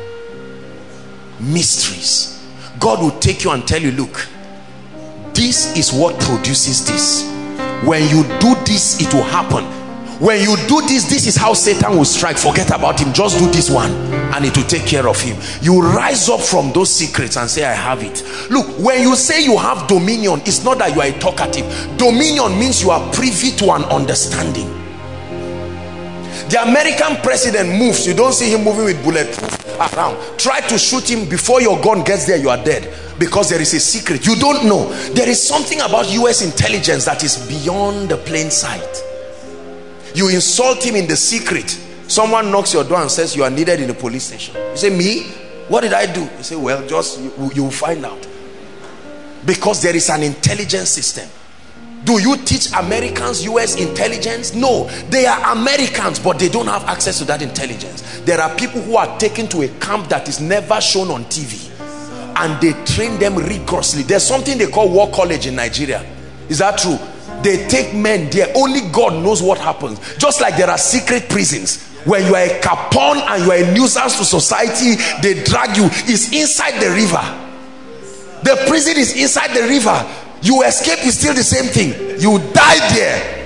mysteries. God will take you and tell you, look, this is what produces this. When you do this, it will happen. When you do this, this is how Satan will strike. Forget about him, just do this one and it will take care of him. You rise up from those secrets and say, I have it. Look, when you say you have dominion, it's not that you are a talkative. Dominion means you are privy to an understanding. The American president moves, you don't see him moving with bulletproof around. Try to shoot him, before your gun gets there, you are dead, because there is a secret. You don't know. There is something about US intelligence that is beyond the plain sight. You insult him in the secret. Someone knocks your door and says you are needed in the police station. You say, me? What did I do? You say, well, just you will find out. Because there is an intelligence system. Do you teach Americans US intelligence? No, they are Americans, but they don't have access to that intelligence. There are people who are taken to a camp that is never shown on TV, and they train them rigorously. There's something they call war college in Nigeria. Is that true? They take men there. Only God knows what happens. Just like there are secret prisons. When you are a capon and you are a nuisance to society, they drag you. It's inside the river. The prison is inside the river. You escape, is still the same thing. You die there.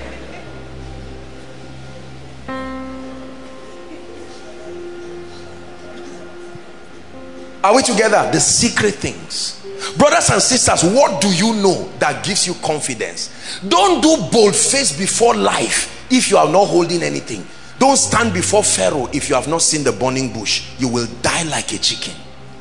Are we together? The secret things. Brothers and sisters, what do you know that gives you confidence? Don't do bold face before life if you are not holding anything. Don't stand before Pharaoh if you have not seen the burning bush. You will die like a chicken.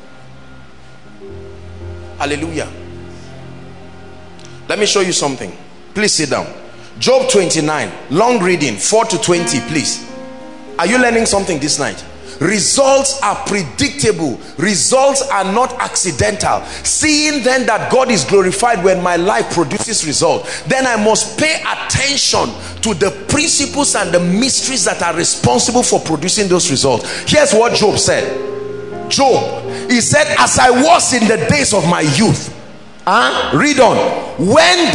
Hallelujah. Let me show you something. Please sit down. Job 29, long reading, 4 to 20, please. Are you learning something this night? Results are predictable. Results are not accidental. Seeing then that God is glorified when my life produces results, then I must pay attention to the principles and the mysteries that are responsible for producing those results. Here's what Job said. Job, he said, as I was in the days of my youth, read on, when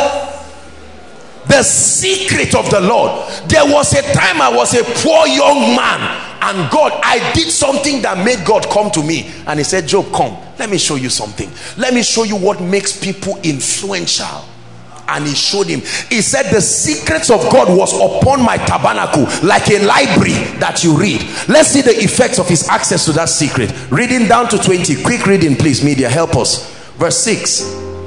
the secret of the Lord, there was a time I was a poor young man, and God, I did something that made God come to me, and he said, Job, come, let me show you something. Let me show you what makes people influential. And he showed him. He said, the secrets of God was upon my tabernacle, like a library that you read. Let's see the effects of his access to that secret. Reading down to 20. Quick reading, please, media, help us. Verse 6.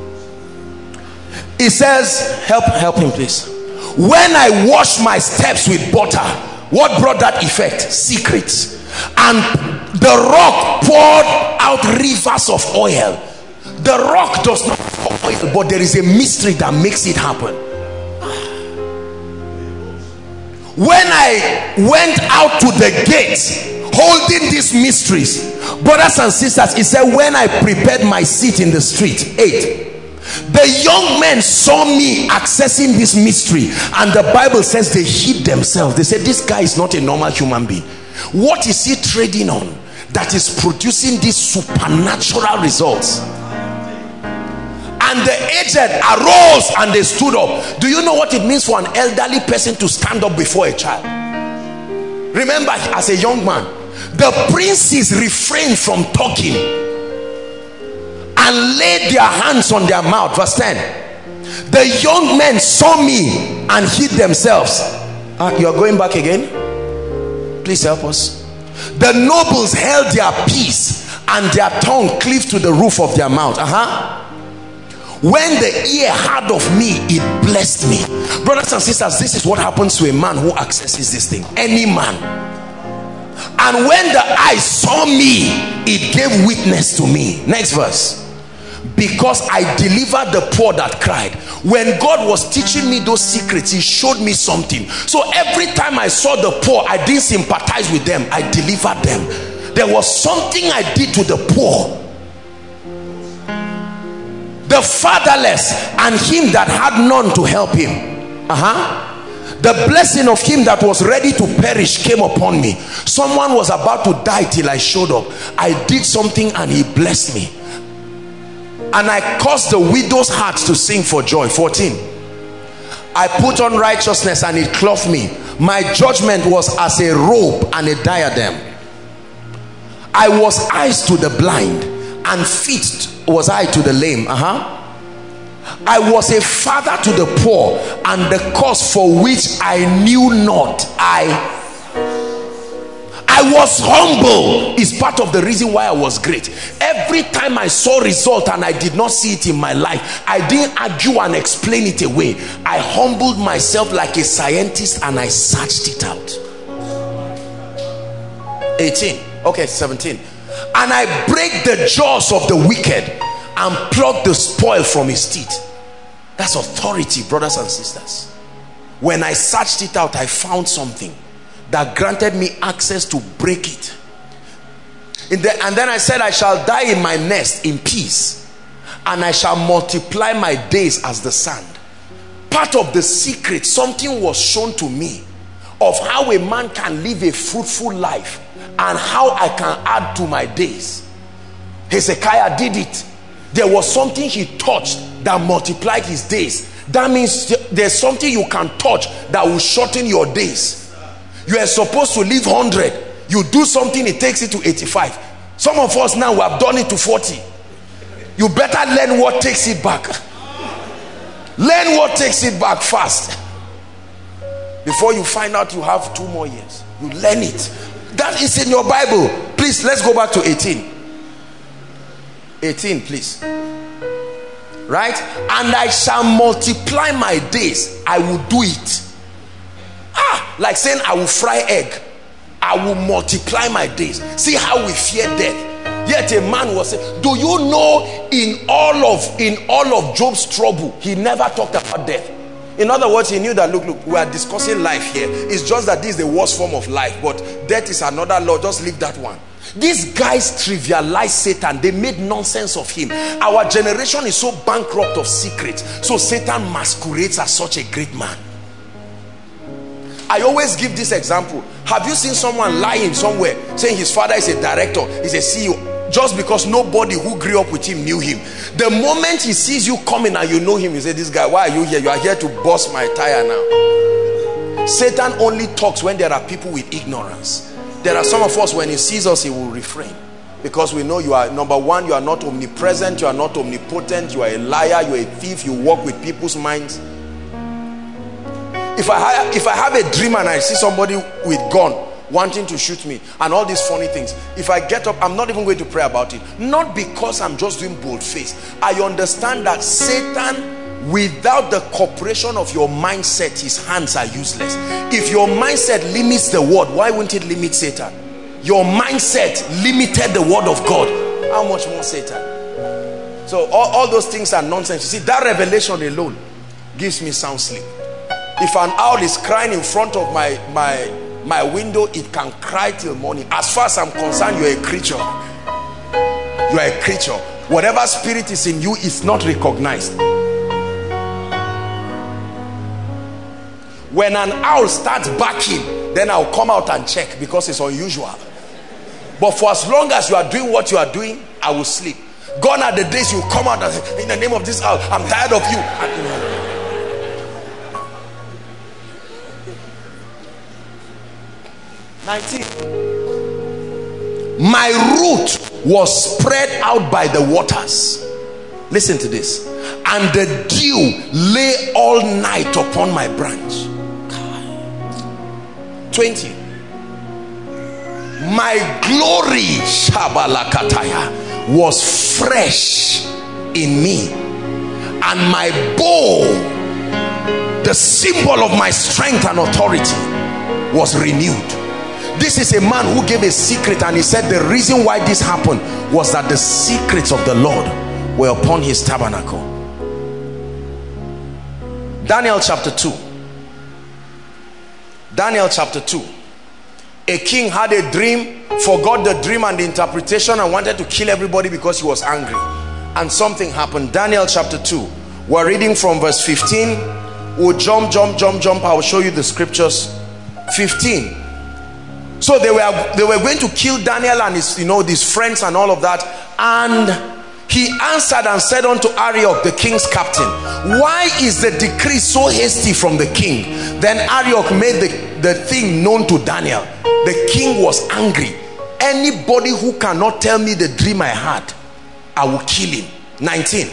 He says, help him, please. When I wash my steps with butter, what brought that effect? Secrets. And the rock poured out rivers of oil. The rock does not pour oil, but there is a mystery that makes it happen. When I went out to the gates holding these mysteries, brothers and sisters, he said, when I prepared my seat in the street, 8, the young men saw me accessing this mystery, and the Bible says they hid themselves. They said, this guy is not a normal human being. What is he trading on that is producing these supernatural results? And the aged arose and they stood up. Do you know what it means for an elderly person to stand up before a child? Remember, as a young man, the princes refrained from talking and laid their hands on their mouth. Verse 10. The young men saw me and hid themselves. You are going back again? Please help us. The nobles held their peace, and their tongue cleaved to the roof of their mouth. When the ear heard of me, it blessed me. Brothers and sisters, this is what happens to a man who accesses this thing. Any man. And when the eye saw me, it gave witness to me. Next verse. Because I delivered the poor that cried. When God was teaching me those secrets, he showed me something. So every time I saw the poor, I didn't sympathize with them, I delivered them. There was something I did to the poor. The fatherless, and him that had none to help him. The blessing of him that was ready to perish came upon me. Someone was about to die till I showed up. I did something and he blessed me. And I caused the widow's heart to sing for joy. 14. I put on righteousness and it clothed me. My judgment was as a robe and a diadem. I was eyes to the blind, and feet was I to the lame. I was a father to the poor, and the cause for which I knew not. I was humble is part of the reason why I was great. Every time I saw result and I did not see it in my life, I didn't argue and explain it away. I humbled myself like a scientist and I searched it out. 18. Okay, 17. And I break the jaws of the wicked and pluck the spoil from his teeth. That's authority, brothers and sisters. When I searched it out, I found something that granted me access to break it. And then I said, I shall die in my nest in peace, and I shall multiply my days as the sand. Part of the secret, something was shown to me of how a man can live a fruitful life and how I can add to my days. Hezekiah did it. There was something he touched that multiplied his days. That means there's something you can touch that will shorten your days. You are supposed to live 100. You do something, it takes it to 85. Some of us now, we have done it to 40. You better learn what takes it back. Learn what takes it back fast. Before you find out you have 2 more years. You learn it. That is in your Bible. Please, let's go back to 18. 18, please. Right? And I shall multiply my days. I will do it. Like saying I will fry egg. I will multiply my days. See how we fear death. Yet a man was saying, do you know in all of Job's trouble, he never talked about death. In other words, he knew that look, we are discussing life here. It's just that this is the worst form of life, but death is another law. Just leave that one. These guys trivialized Satan. They made nonsense of him. Our generation is so bankrupt of secrets, so Satan masquerades as such a great man. I always give this example. Have you seen someone lying somewhere saying his father is a director, is a CEO, just because nobody who grew up with him knew him? The moment he sees you coming and you know him, you say, this guy, why are you here? You are here to bust my tire now. Satan only talks when there are people with ignorance. There are some of us, when he sees us, he will refrain, because we know you are, number one, you are not omnipresent, you are not omnipotent, you are a liar, you are a thief, you work with people's minds. If I have a dream and I see somebody with gun wanting to shoot me and all these funny things, if I get up, I'm not even going to pray about it. Not because I'm just doing bold face. I understand that Satan, without the cooperation of your mindset, his hands are useless. If your mindset limits the word, why wouldn't it limit Satan? Your mindset limited the word of God. How much more Satan? So all those things are nonsense. You see, that revelation alone gives me sound sleep. If an owl is crying in front of my window, it can cry till morning. As far as I'm concerned, you're a creature. You are a creature. Whatever spirit is in you is not recognized. When an owl starts barking, then I'll come out and check, because it's unusual. But for as long as you are doing what you are doing, I will sleep. Gone are the days you come out and say, in the name of this owl, I'm tired of you. 19. My root was spread out by the waters. Listen to this. And the dew lay all night upon my branch. 20. My glory, Shabalakataya, was fresh in me, and my bow, the symbol of my strength and authority, was renewed. This is a man who gave a secret, and he said the reason why this happened was that the secrets of the Lord were upon his tabernacle. Daniel chapter 2. Daniel chapter 2. A king had a dream, forgot the dream and the interpretation, and wanted to kill everybody because he was angry. and something happened. Daniel chapter 2. We're reading from verse 15. We'll jump. I'll show you the scriptures. 15. So they were going to kill Daniel and his, these friends and all of that. And he answered and said unto Arioch, the king's captain, why is the decree so hasty from the king? Then Arioch made the thing known to Daniel. The king was angry. Anybody who cannot tell me the dream I had, I will kill him. 19.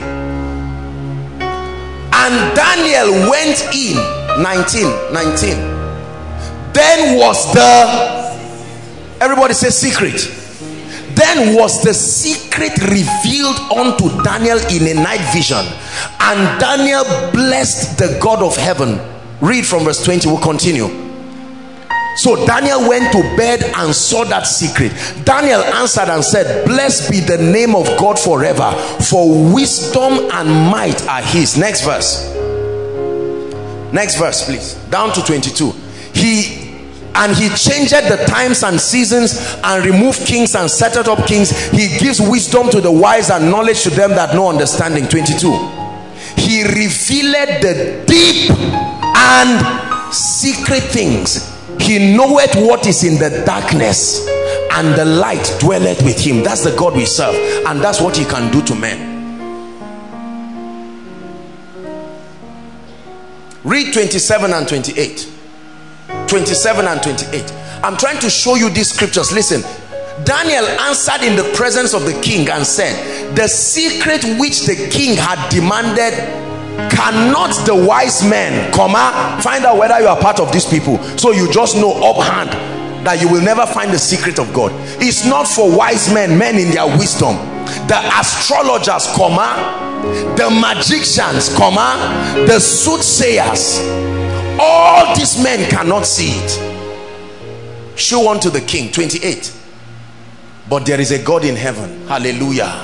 And Daniel went in. 19. Then was everybody say secret. Then was the secret revealed unto Daniel in a night vision, and Daniel blessed the God of heaven. Read from verse 20. We'll continue. So Daniel went to bed and saw that secret. Daniel answered and said, blessed be the name of God forever, for wisdom and might are his. Next verse please. Down to 22. He changed the times and seasons, and removed kings and set up kings. He gives wisdom to the wise and knowledge to them that know understanding. 22. He revealed the deep and secret things. He knoweth what is in the darkness, and the light dwelleth with him. That's the God we serve, and that's what he can do to men. Read 27 and 28. 27 and 28. I'm trying to show you these scriptures. Listen. Daniel answered in the presence of the king and said, the secret which the king had demanded, cannot the wise men, find out whether you are part of these people. So you just know offhand that you will never find the secret of God. It's not for wise men, men in their wisdom. The astrologers, the magicians, the soothsayers, all these men cannot see it. Show unto the king. 28. But there is a God in heaven. Hallelujah.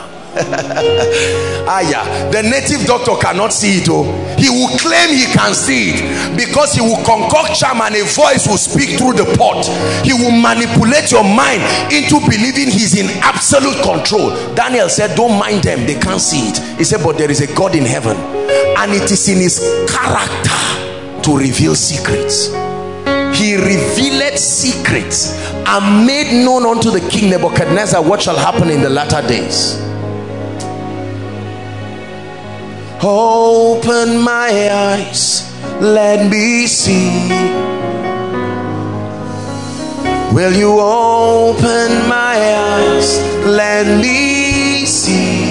The native doctor cannot see it. He will claim he can see it, because he will concoct charm and a voice will speak through the pot. He will manipulate your mind into believing he's in absolute control. Daniel said, don't mind them, they can't see it. He said, but there is a God in heaven, and it is in his character to reveal secrets. He revealed secrets and made known unto the king Nebuchadnezzar what shall happen in the latter days. Open my eyes, let me see. Will you open my eyes, let me see.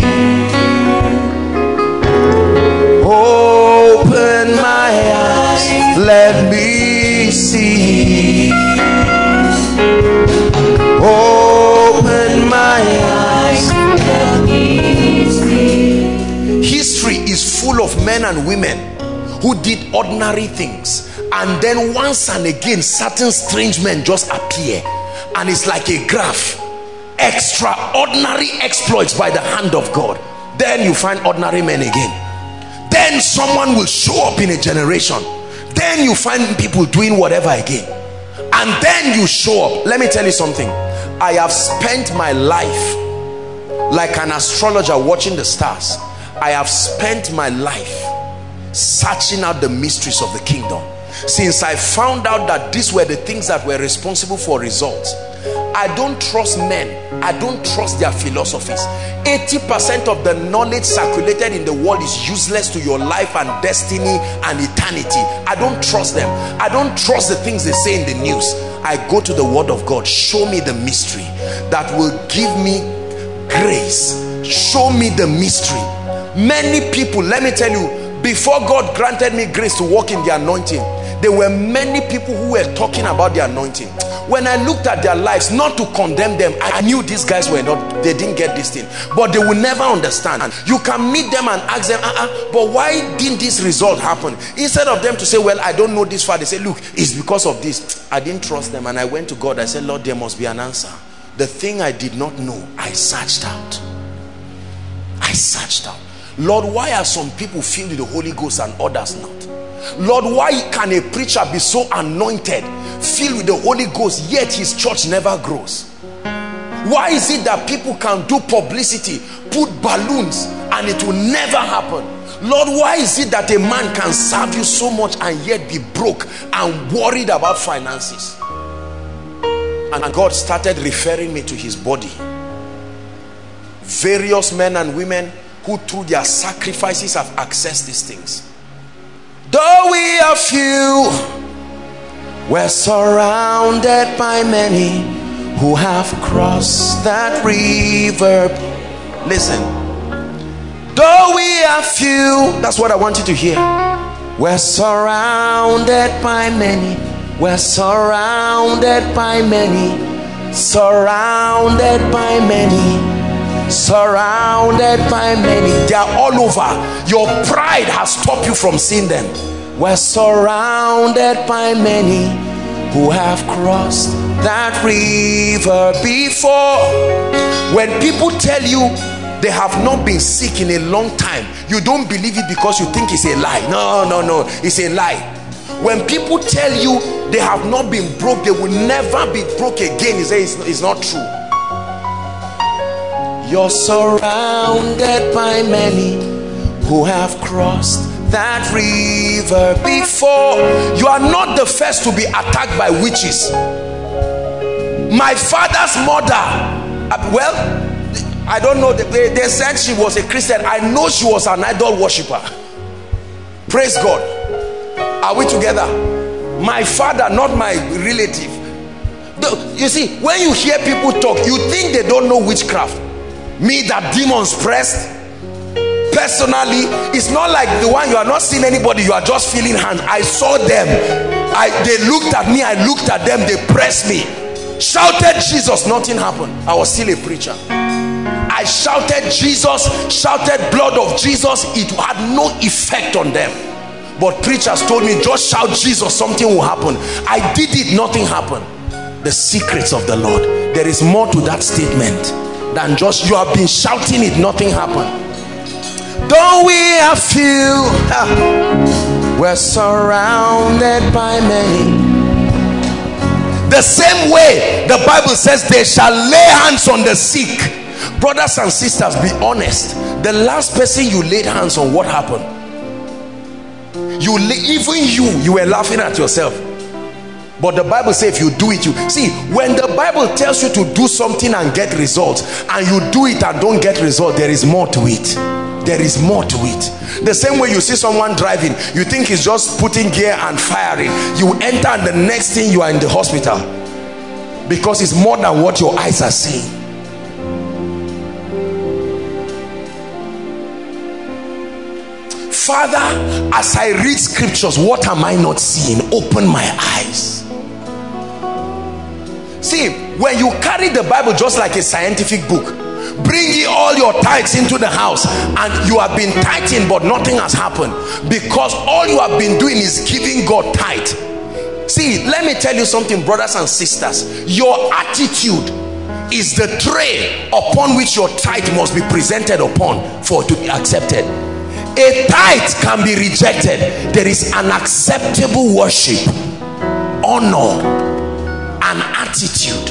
Open my eyes, let me see. Open my eyes, let me see. History is full of men and women who did ordinary things, and then once and again certain strange men just appear, and it's like a graph. Extraordinary exploits by the hand of God. Then you find ordinary men again. Then someone will show up in a generation. Then you find people doing whatever again, and then you show up. Let me tell you something. I have spent my life like an astrologer watching the stars. I have spent my life searching out the mysteries of the kingdom. Since I found out that these were the things that were responsible for results, I don't trust men. I don't trust their philosophies. 80% of the knowledge circulated in the world is useless to your life and destiny and eternity. I don't trust them. I don't trust the things they say in the news. I go to the word of God. Show me the mystery that will give me grace. Show me the mystery. Many people, let me tell you, before God granted me grace to walk in the anointing, there were many people who were talking about the anointing. When I looked at their lives, not to condemn them, I knew these guys were not, they didn't get this thing, but they will never understand. And you can meet them and ask them, but why didn't this result happen? Instead of them to say, well, I don't know this far, they say, look, it's because of this. I didn't trust them, and I went to God. I said, Lord, there must be an answer. The thing I did not know, I searched out. I searched out. Lord, why are some people filled with the Holy Ghost and others not? Lord, why can a preacher be so anointed, filled with the Holy Ghost, yet his church never grows? Why is it that people can do publicity, put balloons and it will never happen. Lord, why is it that a man can serve you so much and yet be broke and worried about finances? And God started referring me to his body. Various men and women who through their sacrifices have accessed these things. Though we are few, we're surrounded by many who have crossed that river. Listen. Though we are few, that's what I want you to hear. We're surrounded by many. We're surrounded by many. Surrounded by many. Surrounded by many. They are all over. Your pride has stopped you from seeing them. We're surrounded by many who have crossed that river before. When people tell you they have not been sick in a long time, you don't believe it because you think it's a lie. No, it's a lie. When people tell you they have not been broke, they will never be broke again, you say it's not true. You're surrounded by many who have crossed that river before. You are not the first to be attacked by witches. My father's mother, well, I don't know, they said she was a Christian. I know she was an idol worshiper. Praise God. Are we together? My father, not my relative. You see, when you hear people talk, you think they don't know witchcraft. Me that demons pressed, personally, it's not like the one you are not seeing anybody, you are just feeling hands. I saw them. They looked at me, I looked at them, they pressed me. Shouted Jesus, nothing happened. I was still a preacher. I shouted Jesus, shouted blood of Jesus. It had no effect on them. But preachers told me, just shout Jesus, something will happen. I did it, nothing happened. The secrets of the Lord. There is more to that statement than just you have been shouting it, nothing happened. Though we are few, we're surrounded by many. The same way the Bible says they shall lay hands on the sick. Brothers and sisters, be honest. The last person you laid hands on, what happened? Even you were laughing at yourself. But the Bible says if you do it, you see, when the Bible tells you to do something and get results, and you do it and don't get results, there is more to it. There is more to it. The same way you see someone driving, you think he's just putting gear and firing. You enter and the next thing you are in the hospital, because it's more than what your eyes are seeing. Father, as I read scriptures, what am I not seeing? Open my eyes. See, when you carry the Bible just like a scientific book, bring ye all your tithes into the house, and you have been tithing but nothing has happened, because all you have been doing is giving God tithe. See, let me tell you something, brothers and sisters. Your attitude is the tray upon which your tithe must be presented upon for it to be accepted. A tithe can be rejected. There is an acceptable worship, honor, and attitude.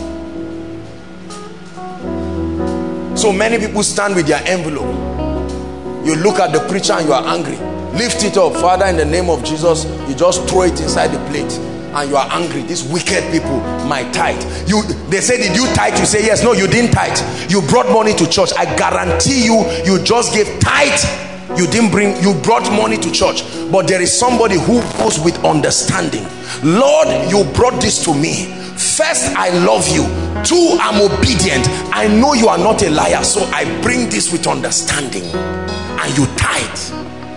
So many people stand with their envelope. You look at the preacher and you are angry. Lift it up, Father, in the name of Jesus. You just throw it inside the plate and you are angry. These wicked people, my tithe. They say, did you tithe? You say, yes. No, you didn't tithe. You brought money to church. I guarantee you, you just gave tithe. You brought money to church. But there is somebody who goes with understanding. Lord, you brought this to me. First, I love you. Two, I'm obedient. I know you are not a liar, so I bring this with understanding. And you tithe.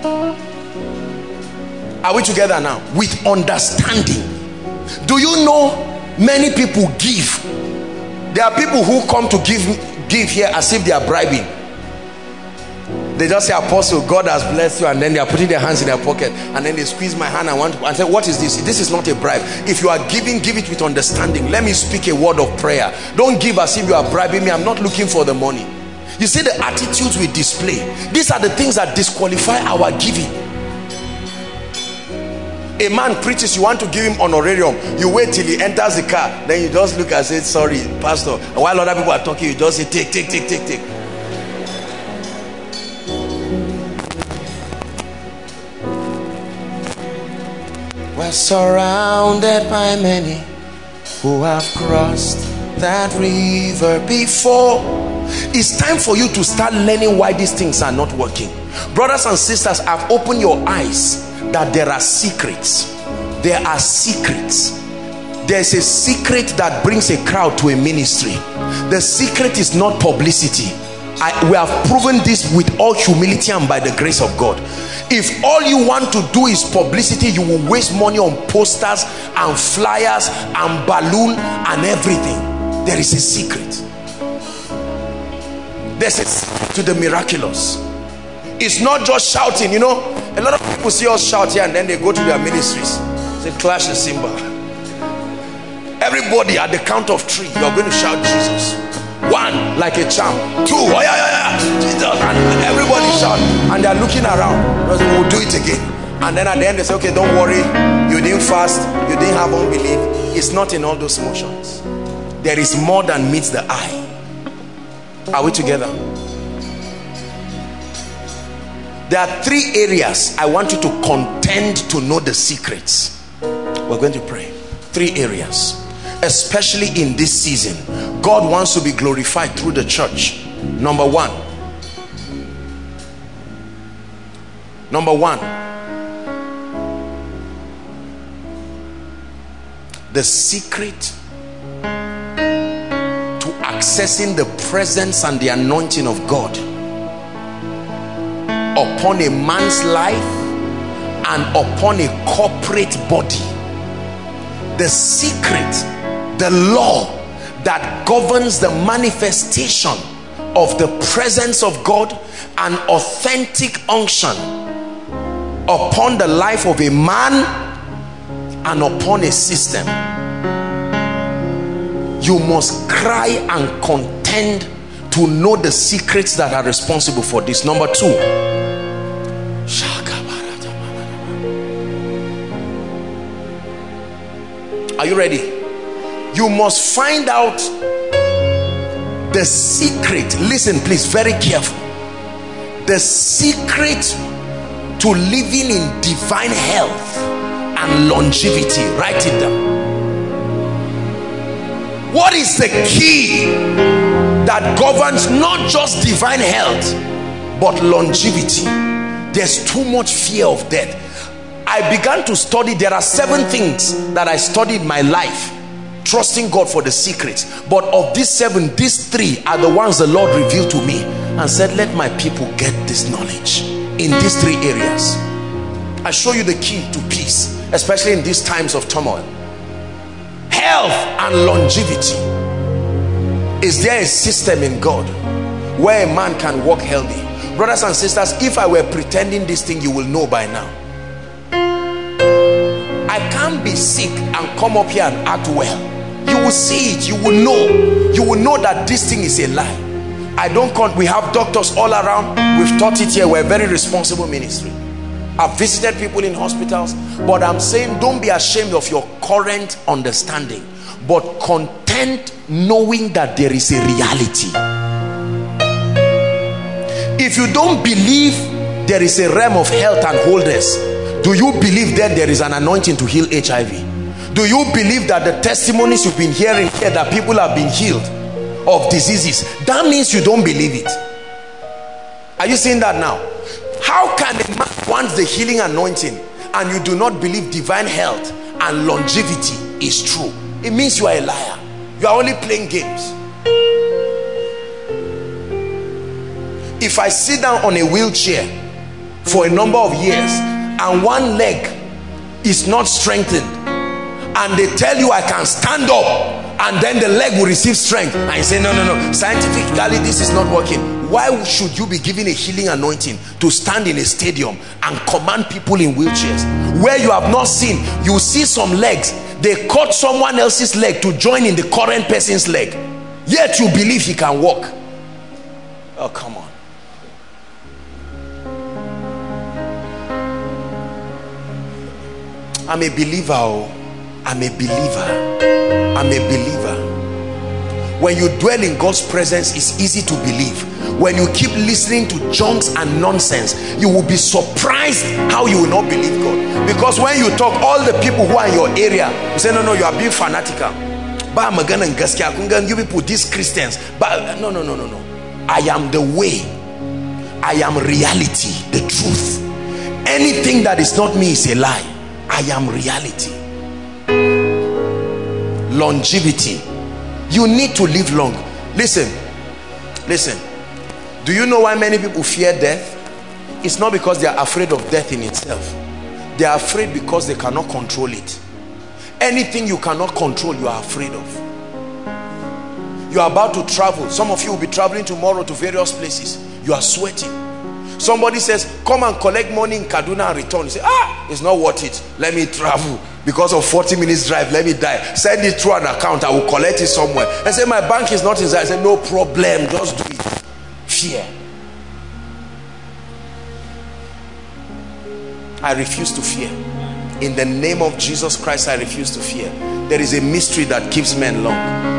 Are we together now? With understanding. Do you know many people give? There are people who come to give here as if they are bribing. They just say, Apostle, God has blessed you, and then they are putting their hands in their pocket, and then they squeeze my hand and say, what is this? This is not a bribe. If you are giving, give it with understanding. Let me speak a word of prayer. Don't give as if you are bribing me. I'm not looking for the money. You see the attitudes we display. These are the things that disqualify our giving. A man preaches, you want to give him honorarium, you wait till he enters the car, then you just look and say, sorry, pastor. While other people are talking, you just say, take. We're surrounded by many who have crossed that river before. It's time for you to start learning why these things are not working. Brothers and sisters, I've opened your eyes that there are secrets. There are secrets. There's a secret that brings a crowd to a ministry. The secret is not publicity. We have proven this with all humility and by the grace of God. If all you want to do is publicity, you will waste money on posters and flyers and balloon and everything. There is a secret. There's a secret to the miraculous. It's not just shouting. You know, a lot of people see us shout here and then they go to their ministries. They clash the cymbal. Everybody at the count of 3, you're going to shout Jesus. 1, like a charm. 2, oh yeah, Jesus. And everybody shout. And they're looking around. We'll do it again. And then at the end they say, okay, don't worry. You didn't fast. You didn't have unbelief. It's not in all those motions. There is more than meets the eye. Are we together? There are 3 areas I want you to contend to know the secrets. We're going to pray. 3 areas. Especially in this season, God wants to be glorified through the church. Number one, the secret to accessing the presence and the anointing of God upon a man's life and upon a corporate body. The secret, the law that governs the manifestation of the presence of God and authentic unction upon the life of a man and upon a system. You must cry and contend to know the secrets that are responsible for this. Number 2, are you ready? You must find out the secret. Listen please, very careful. The secret to living in divine health and longevity. Write it down. What is the key that governs not just divine health but longevity? There's too much fear of death. I began to study. There are 7 things that I studied in my life, trusting God for the secrets. But of these 7, these 3 are the ones the Lord revealed to me and said, let my people get this knowledge in these 3 areas. I show you the key to peace, especially in these times of turmoil. Health and longevity. Is there a system in God where a man can walk healthy? Brothers and sisters, if I were pretending this thing, you will know by now. I can't be sick and come up here and act well. You will see it. You will know. You will know that this thing is a lie. I don't count. We have doctors all around. We've taught it here. We're a very responsible ministry. I've visited people in hospitals. But I'm saying, don't be ashamed of your current understanding, but content knowing that there is a reality. If you don't believe there is a realm of health and wholeness, do you believe that there is an anointing to heal HIV? Do you believe that the testimonies you've been hearing here, that people have been healed of diseases? That means you don't believe it. Are you seeing that now? How can a man want the healing anointing and you do not believe divine health and longevity is true? It means you are a liar. You are only playing games. If I sit down on a wheelchair for a number of years and one leg is not strengthened, and they tell you I can stand up and then the leg will receive strength, and you say no, scientifically this is not working, why should you be given a healing anointing to stand in a stadium and command people in wheelchairs where you have not seen? You see some legs, they cut someone else's leg to join in the current person's leg, yet you believe he can walk. Oh, come on. I'm a believer. I'm a believer. I'm a believer. When you dwell in God's presence, it's easy to believe. When you keep listening to junks and nonsense, you will be surprised how you will not believe God. Because when you talk, all the people who are in your area you say, no, you are being fanatical. But I'm again and Gaskia, you people, these Christians. But no. I am the way. I am reality, the truth. Anything that is not me is a lie. I am reality. Longevity. You need to live long. Listen. Do you know why many people fear death? It's not because they are afraid of death in itself. They are afraid because they cannot control it. Anything you cannot control, you are afraid of. You are about to travel. Some of you will be traveling tomorrow to various places. You are sweating. Somebody says, come and collect money in Kaduna and return. You say, it's not worth it. Let me travel. Because of 40 minutes drive, let me die. Send it through an account. I will collect it somewhere. I say, my bank is not inside. I say, no problem. Just do it. Fear. I refuse to fear. In the name of Jesus Christ, I refuse to fear. There is a mystery that keeps men long.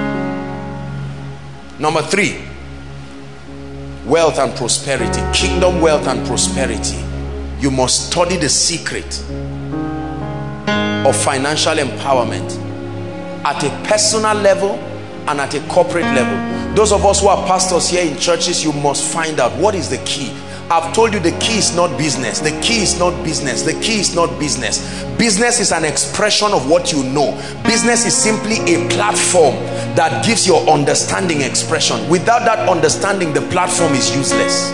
Number 3, wealth and prosperity. Kingdom wealth and prosperity. You must study the secret of financial empowerment at a personal level and at a corporate level. Those of us who are pastors here in churches, you must find out what is the key. I've told you the key is not business. The key is not business. The key is not business. Business is an expression of what you know. Business is simply a platform that gives your understanding expression. Without that understanding, the platform is useless.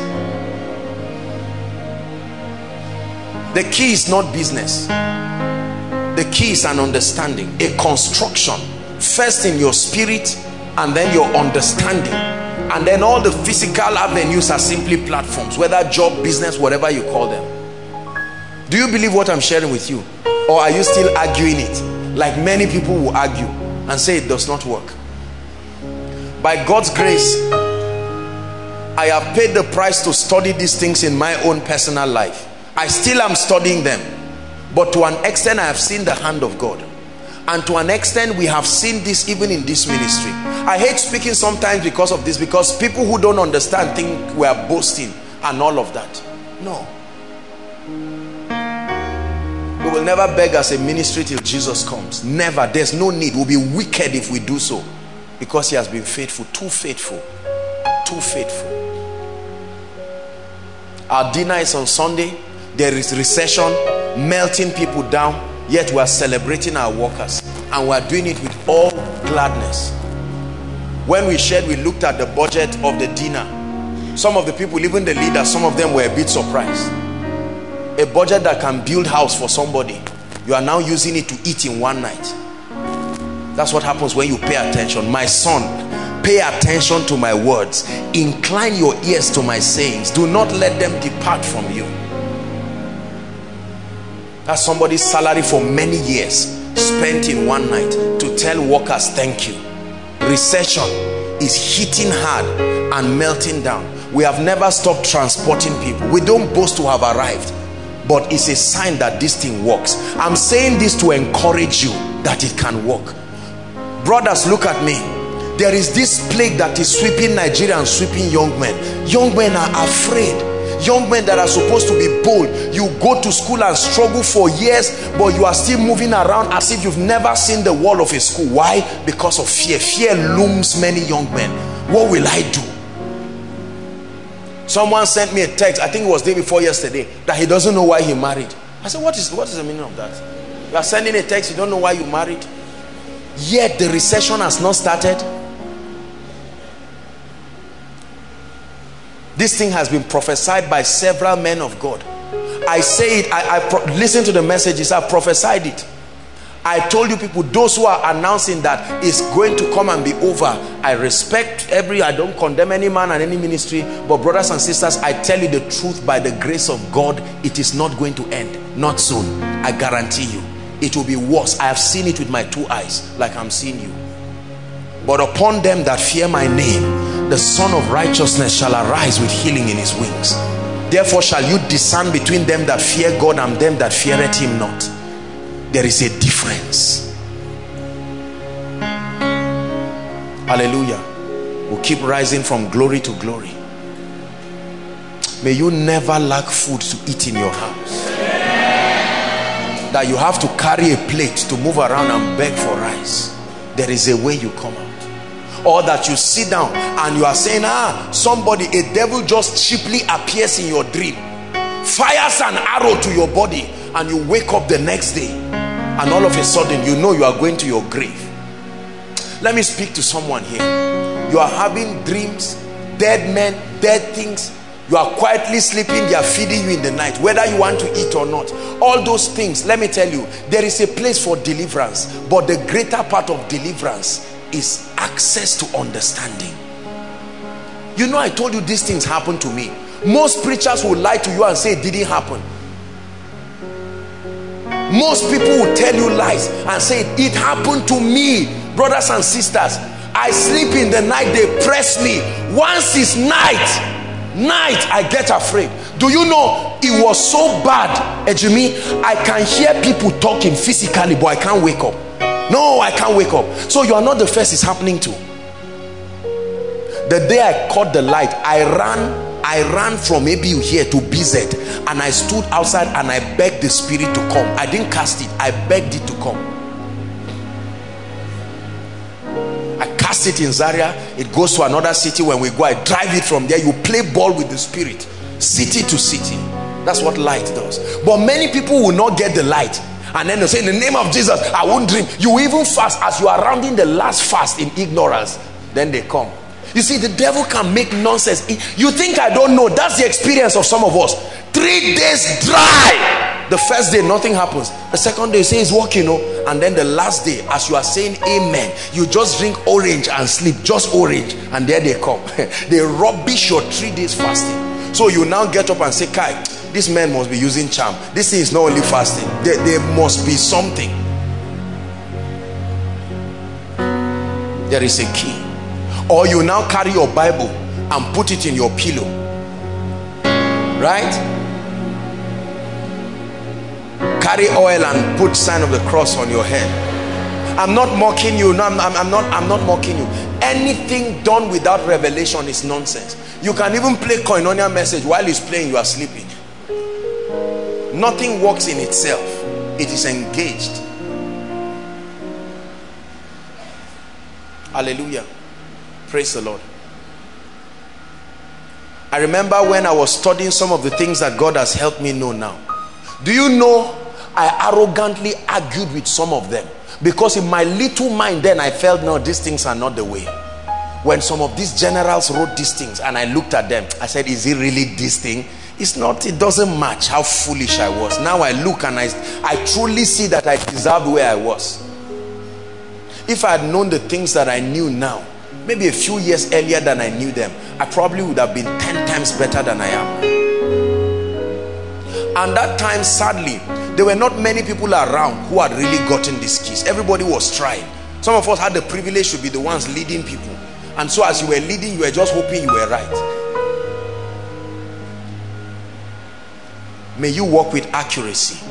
The key is not business. The key is an understanding, a construction. First in your spirit, and then your understanding. And then all the physical avenues are simply platforms, whether job, business, whatever you call them. Do you believe what I'm sharing with you? Or are you still arguing it? Like many people will argue and say it does not work. By God's grace, I have paid the price to study these things in my own personal life. I still am studying them. But to an extent, I have seen the hand of God. And to an extent, we have seen this even in this ministry. I hate speaking sometimes because of this, because people who don't understand think we are boasting and all of that. No. We will never beg as a ministry till Jesus comes. Never. There's no need. We'll be wicked if we do so. Because he has been faithful. Too faithful. Too faithful. Our dinner is on Sunday. There is recession, melting people down. Yet we are celebrating our workers, and we are doing it with all gladness. When we shared, we looked at the budget of the dinner. Some of the people, even the leaders, some of them were a bit surprised. A budget that can build house for somebody, you are now using it to eat in one night. That's what happens when you pay attention. My son, pay attention to my words. Incline your ears to my sayings. Do not let them depart from you. That's somebody's salary for many years spent in one night to tell workers thank you. Recession is hitting hard and melting down. We have never stopped transporting people. We don't boast to have arrived, but it's a sign that this thing works. I'm saying this to encourage you that it can work. Brothers, look at me. There is this plague that is sweeping Nigeria and sweeping young men. Young men are afraid. Young men that are supposed to be bold, you go to school and struggle for years, but you are still moving around as if you've never seen the wall of a school. Why? Because of fear. Fear looms many young men. What will I do? Someone sent me a text, I think it was the day before yesterday, that he doesn't know why he married. I said, what is the meaning of that? You are sending a text, you don't know why you married, yet the recession has not started. This thing has been prophesied by several men of God. I say it, listen to the messages, I prophesied it. I told you people, those who are announcing that it's going to come and be over, I respect I don't condemn any man and any ministry, but brothers and sisters, I tell you the truth, by the grace of God, it is not going to end. Not soon. I guarantee you. It will be worse. I have seen it with my 2 eyes, like I'm seeing you. But upon them that fear my name, the Son of Righteousness shall arise with healing in his wings. Therefore shall you discern between them that fear God and them that feareth him not. There is a difference. Hallelujah. We'll keep rising from glory to glory. May you never lack food to eat in your house. that you have to carry a plate to move around and beg for rice, there is a way you come out. Or that you sit down and you are saying, somebody, a devil just cheaply appears in your dream, fires an arrow to your body, and you wake up the next day and all of a sudden you know you are going to your grave. Let me speak to someone here. You are having dreams, dead men, dead things. You are quietly sleeping, they are feeding you in the night, whether you want to eat or not. All those things, let me tell you, there is a place for deliverance, but the greater part of deliverance is access to understanding. You know, I told you these things happened to me. Most preachers will lie to you and say it didn't happen. Most people will tell you lies and say it happened to me. Brothers and sisters, I sleep in the night, they press me. Once it's night, I get afraid. Do you know, it was so bad, Ejimi, I can hear people talking physically, but I can't wake up. No, I can't wake up. So you are not the first it's happening to. The day I caught the light, I ran from ABU here to BZ, and I stood outside and I begged the spirit to come. I didn't cast it, I begged it to come. I cast it in Zaria, it goes to another city. When we go, I drive it from there. You play ball with the spirit, city to city. That's what light does. But many people will not get the light, and then they say, in the name of Jesus, I won't dream. You even fast as you are rounding the last fast in ignorance, then they come. You see, the devil can make nonsense. You think I don't know? That's the experience of some of us. 3 days dry. The first day nothing happens, the second day you say it's working, and then the last day, as you are saying amen, you just drink orange and sleep, just orange, and there they come. They rubbish your 3 days fasting. So you now get up and say, Kai, this man must be using charm. This thing is not only fasting, there must be something. There is a key. Or you now carry your Bible and put it in your pillow, right? Carry oil and put sign of the cross on your head. I'm not mocking you. No, I'm not mocking you. Anything done without revelation is nonsense. You can even play Koinonia message while he's playing, you are sleeping. Nothing works in itself. It is engaged. Hallelujah. Praise the Lord. I remember when I was studying some of the things that God has helped me know now. Do you know, I arrogantly argued with some of them, because in my little mind then I felt, no, these things are not the way. When some of these generals wrote these things and I looked at them, I said, is it really this thing? It's not. It doesn't match. How foolish I was. Now I look and I truly see that I deserved where I was. If I had known the things that I knew now, maybe a few years earlier than I knew them, I probably would have been 10 times better than I am. And that time, sadly, there were not many people around who had really gotten these keys. Everybody was trying. Some of us had the privilege to be the ones leading people. And so as you were leading, you were just hoping you were right. May you walk with accuracy.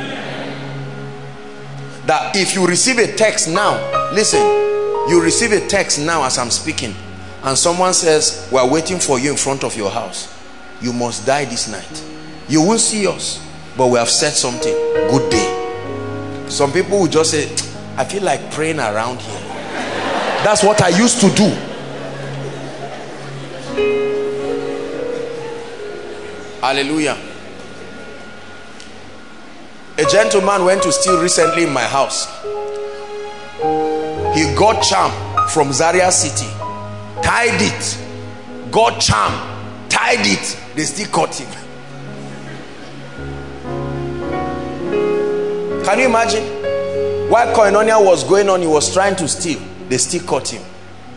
That if you receive a text now, listen, you receive a text now as I'm speaking, and someone says, we're waiting for you in front of your house, you must die this night. You won't see us, but we have said something. Good day. Some people will just say, I feel like praying around here. That's what I used to do. Hallelujah. A gentleman went to steal recently in my house. He got charm from Zaria City, tied it, got charm, tied it. They still caught him. Can you imagine? While Koinonia was going on, he was trying to steal. They still caught him.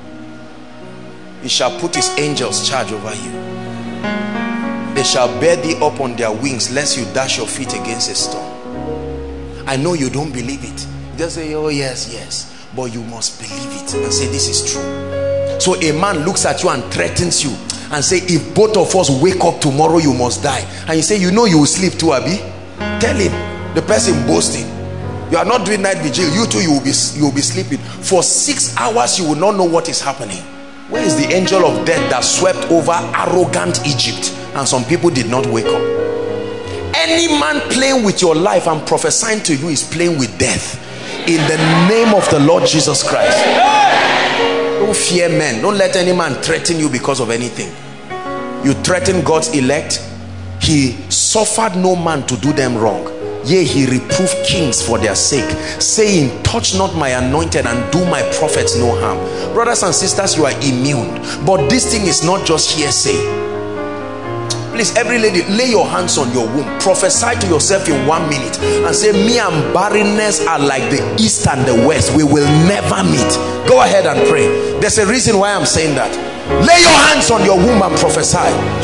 He shall put his angels charge over you. They shall bear thee up on their wings, lest you dash your feet against a stone. I know you don't believe it. Just say, oh yes, yes. But you must believe it and say, this is true. So a man looks at you and threatens you and say, if both of us wake up tomorrow, you must die. And you say, you know you will sleep too, Abi. Tell him. The person boasting. You are not doing night vigil. You too, you will be sleeping. For 6 hours, you will not know what is happening. Where is the angel of death that swept over arrogant Egypt? And some people did not wake up. Any man playing with your life and prophesying to you is playing with death. In the name of the Lord Jesus Christ. Don't fear men. Don't let any man threaten you because of anything. You threaten God's elect. He suffered no man to do them wrong. Yea, he reproved kings for their sake, saying, touch not my anointed and do my prophets no harm. Brothers and sisters, you are immune. But this thing is not just hearsay. Please, every lady, lay your hands on your womb. Prophesy to yourself in 1 minute and say, me and barrenness are like the east and the west. We will never meet. Go ahead and pray. There's a reason why I'm saying that. Lay your hands on your womb and prophesy.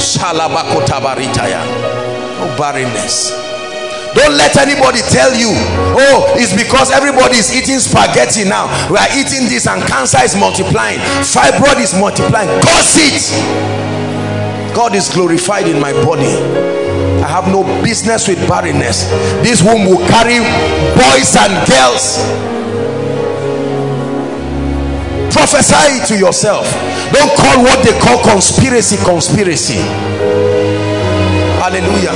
No barrenness. Don't let anybody tell you, oh, it's because everybody is eating spaghetti now. We are eating this and cancer is multiplying. Fibroid is multiplying. Curse it. God is glorified in my body. I have no business with barrenness. This womb will carry boys and girls. Prophesy it to yourself. Don't call what they call conspiracy. Hallelujah.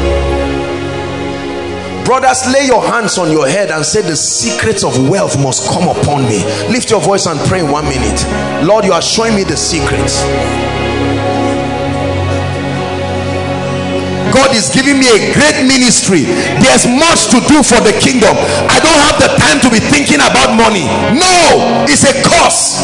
Brothers, lay your hands on your head and say, the secrets of wealth must come upon me. Lift your voice and pray in 1 minute. Lord, you are showing me the secrets. God is giving me a great ministry. There's much to do for the kingdom. I don't have the time to be thinking about money. No, it's a curse.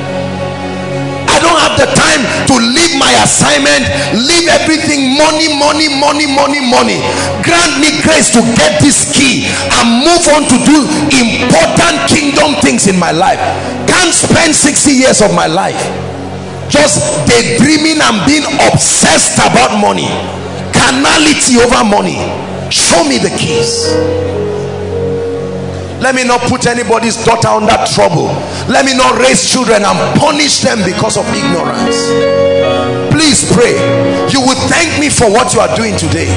I don't have the time to leave my assignment, leave everything. Money. Grant me grace to get this key and move on to do important kingdom things in my life. Can't spend 60 years of my life just daydreaming and being obsessed about money. Carnality over money. Show me the keys. Let me not put anybody's daughter under trouble. Let me not raise children and punish them because of ignorance. Please pray. You will thank me for what you are doing today.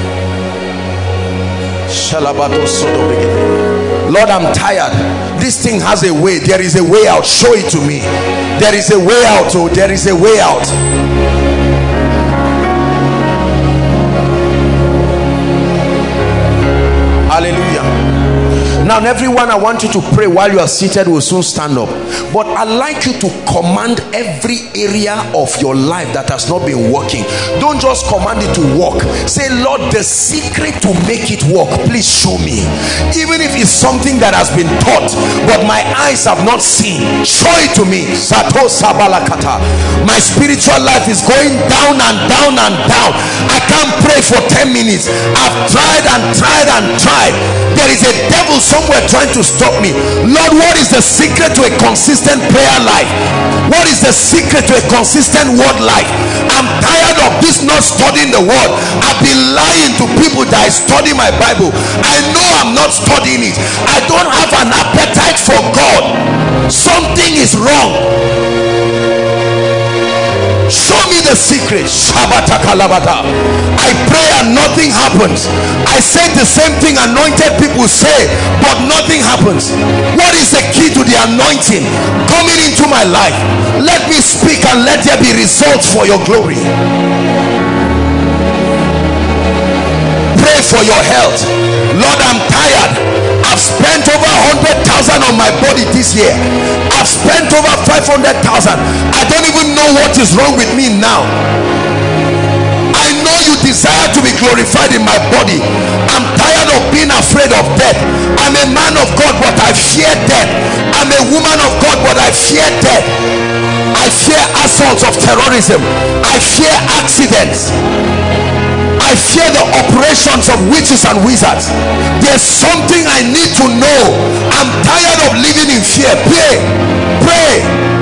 Lord, I'm tired. This thing has a way. There is a way out. Show it to me. There is a way out. Oh, there is a way out. Hallelujah. Now everyone, I want you to pray while you are seated. Will soon stand up, but I'd like you to command every area of your life that has not been working. Don't just command it to work. Say, Lord, the secret to make it work, please show me. Even if it's something that has been taught but my eyes have not seen, show it to me. My spiritual life is going down and down and down. I can't pray for 10 minutes. I've tried and tried and tried. There is a devil somewhere trying to stop me. Lord, what is the secret to a consistent prayer life? What is the secret to a consistent word life? I'm tired of this not studying the word. I've been lying to people that I study my Bible. I know I'm not studying it. I don't have an appetite for God. Something is wrong. Show me the secret. I pray and nothing happens. I say the same thing anointed people say, but nothing happens. What is the key to the anointing coming into my life? Let me speak and let there be results for your glory. Pray for your health. Lord, I'm tired. I've spent over 100,000 on my body this year. I've spent over 500,000. I don't even know what is wrong with me now. I know you desire to be glorified in my body. I'm tired of being afraid of death. I'm a man of God, but I fear death. I'm a woman of God, but I fear death. I fear assaults of terrorism. I fear accidents. I fear the operations of witches and wizards. There's something I need to know. I'm tired of living in fear. Pray.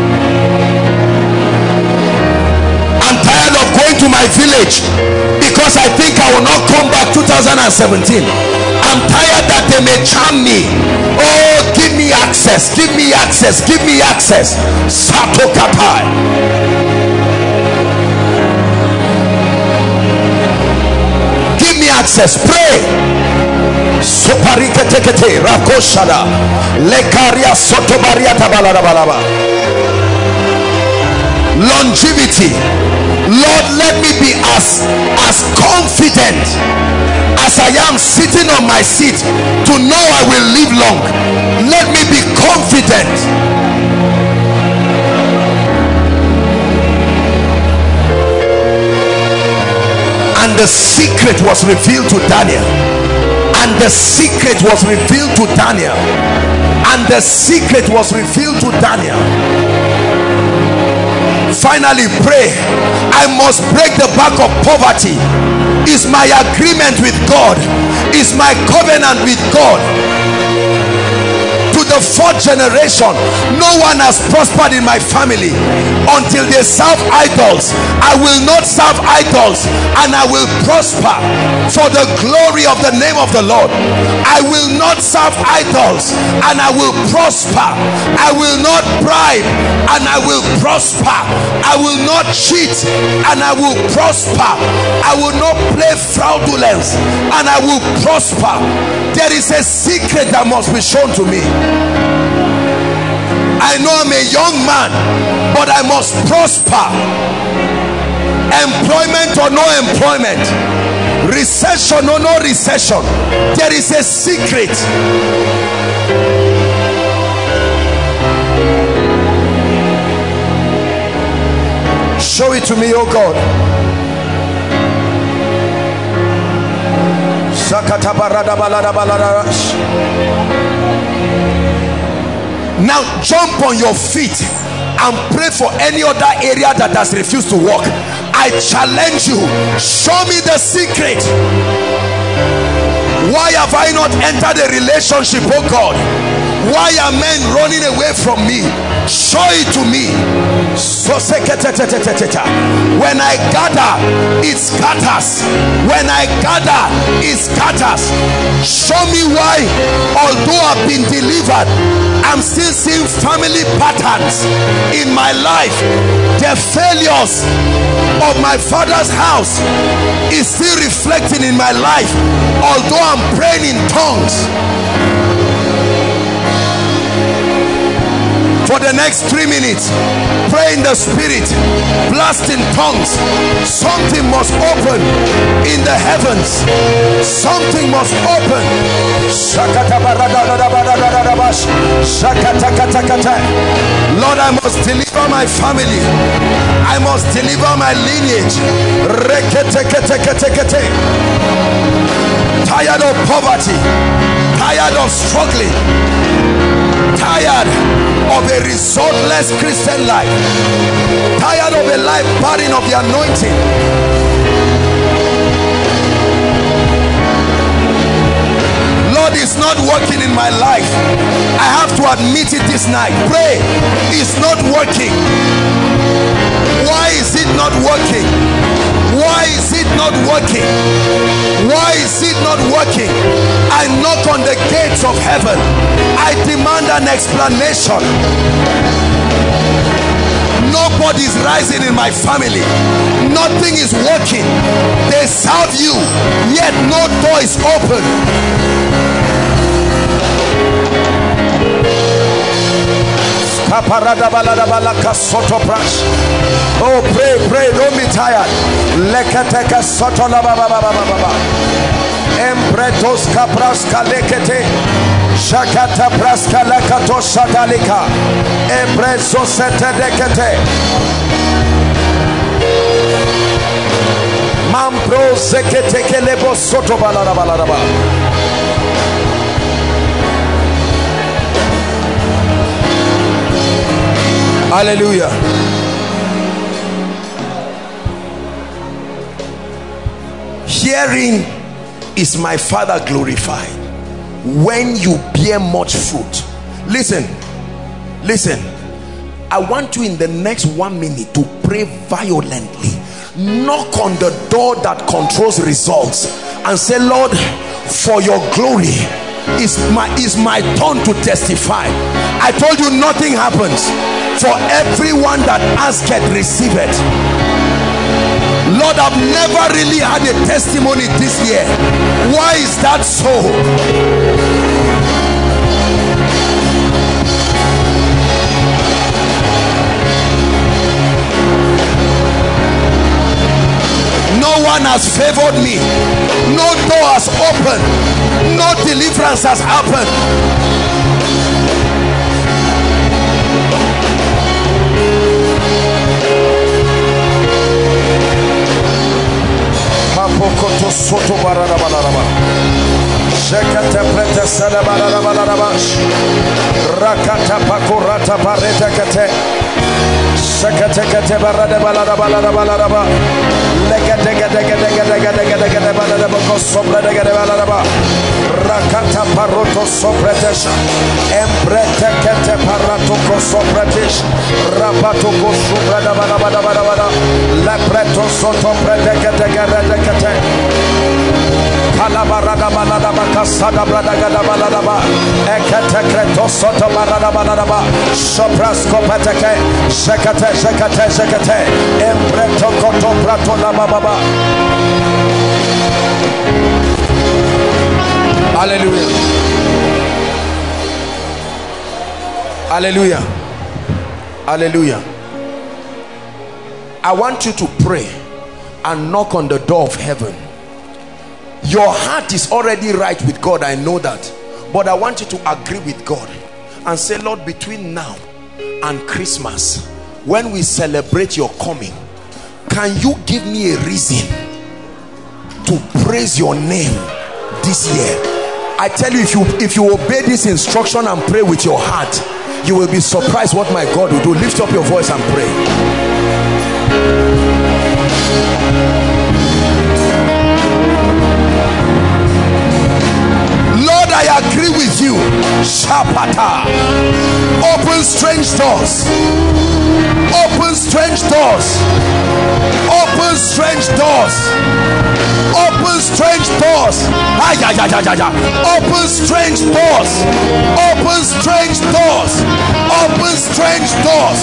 I'm tired of going to my village because I think I will not come back 2017. I'm tired that they may charm me. Oh, give me access. Give me access. Give me access. Satokatai. Access. Pray. Sopariketekete rakoshada lekaria sotobaria tabalarabalaba. Longevity. Lord, let me be as confident, as I am sitting on my seat to know I will live long. Let me be confident. And the secret was revealed to Daniel. And the secret was revealed to Daniel. And the secret was revealed to Daniel. Finally, pray. I must break the back of poverty. Is my agreement with God, is my covenant with God. To the fourth generation, no one has prospered in my family until they serve idols. I will not serve idols, and I will prosper for the glory of the name of the Lord. I will not serve idols, and I will prosper. I will not bribe, and I will prosper. I will not cheat, and I will prosper. I will not play fraudulence, and I will prosper. There is a secret that must be shown to me. I know I'm a young man, but I must prosper. Employment or no employment, recession or no recession, there is a secret. Show it to me, oh God. Now jump on your feet and pray for any other area that has refused to work. I challenge you, show me the secret. Why have I not entered a relationship, oh God? Why are men running away from me? Show it to me. When I gather, it scatters. When I gather, it scatters. Show me why, although I've been delivered, I'm still seeing family patterns in my life. The failures of my father's house is still reflecting in my life, although I'm praying in tongues. For the next 3 minutes, pray in the spirit, blast in tongues. Something must open in the heavens. Something must open. Lord, I must deliver my family. I must deliver my lineage. Tired of poverty, tired of struggling, tired of a resultless Christian life, tired of a life barren of the anointing. Lord, it's not working in my life. I have to admit it this night. Pray. It's not working. Why is it not working? Why is it not working? Why is it not working? I knock on the gates of heaven. I demand an explanation. Nobody is rising in my family. Nothing is working. They serve you, yet no door is open. Oh, pray, pray, don't be tired. Empretos caprasca lekete shakata praska lakato shatalika empreso sete dekete mampro zekete kelebo soto balarabalaba. Hallelujah. Hearing is my Father glorified when you bear much fruit. Listen, listen. I want you in the next 1 minute to pray violently. Knock on the door that controls results and say, Lord, for your glory is my turn to testify. I told you nothing happens. For everyone that asketh, receive it. Lord, I've never really had a testimony this year. Why is that so? No one has favored me. No door has opened. No deliverance has happened. Soto barada balaraba. Shekata prete sada barada balaraba. Rakata pakurata pareta kate. Shekata kate barada balada balada balaraba. Legate gade gade gade gade gade gade balada bako sobra de gade balaraba. Rakata paroto sopretesh. Embrete kate parato ko sopretesh. Rapato ko sobra da balada balada. La preto soto prete kate gade kate. Kalabarada balada bakasada brada gada balada ba ekete kreto soto barada balada ba soprasko pateke shekate shekate shekate empreto koto prato la baba. Hallelujah, hallelujah, hallelujah. I want you to pray and knock on the door of heaven. Your heart is already right with God, I know that, but I want you to agree with God and say, Lord, between now and Christmas, when we celebrate your coming, can you give me a reason to praise your name this year? I tell you, if you obey this instruction and pray with your heart, you will be surprised what my God will do. Lift up your voice and pray. Lord, I agree with you. Shapata. Open strange doors. Open strange doors. Open strange doors. Open strange doors. Open strange doors. Open strange doors. Open strange doors.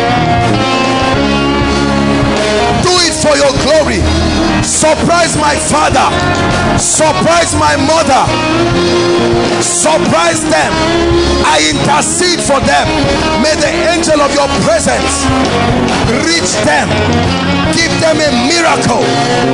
Do it for your glory. Surprise my father. Surprise my mother. Surprise them. I intercede for them. May the angel of your presence reach them. Give them a miracle.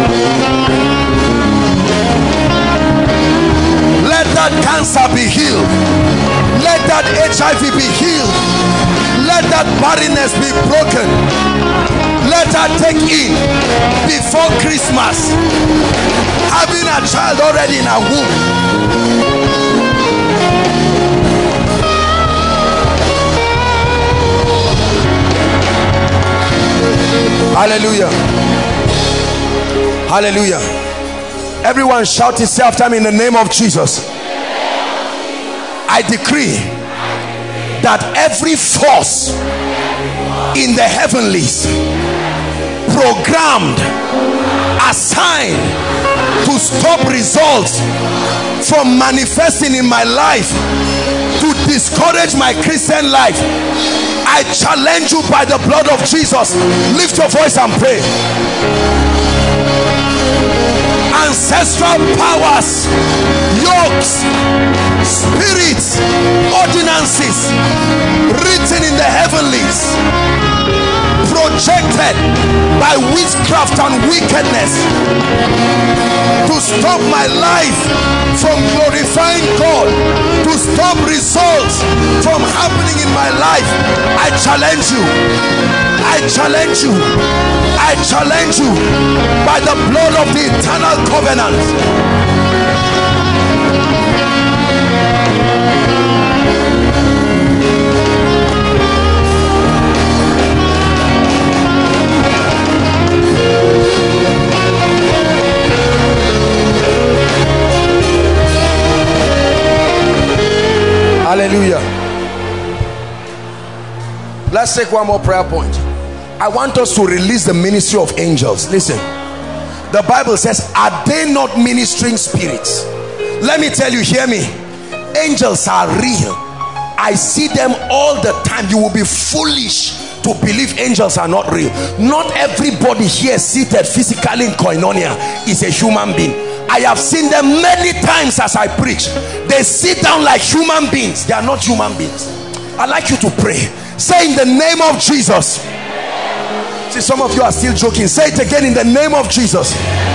Let that cancer be healed. Let that HIV be healed. Let that barrenness be broken. Let her take in before Christmas, having a child already in her womb. Hallelujah, hallelujah. Everyone shout it after me in the name of Jesus. I decree that every force in the heavenlies, programmed, assigned to stop results from manifesting in my life, to discourage my Christian life, I challenge you by the blood of Jesus. Lift your voice and pray. Ancestral powers, yokes, spirits, ordinances written in the heavenlies, projected by witchcraft and wickedness to stop my life from glorifying God, to stop results from happening in my life. I challenge you. I challenge you. I challenge you by the blood of the eternal covenant. Hallelujah. Let's take one more prayer point. I want us to release the ministry of angels. Listen, the Bible says, are they not ministering spirits? Let me tell you, hear me. Angels are real. I see them all the time. You will be foolish to believe angels are not real. Not everybody here seated physically in koinonia is a human being. I have seen them many times as I preach. They sit down like human beings. They are not human beings. I'd like you to pray. Say, in the name of Jesus, See, some of you are still joking. Say it again in the name of Jesus.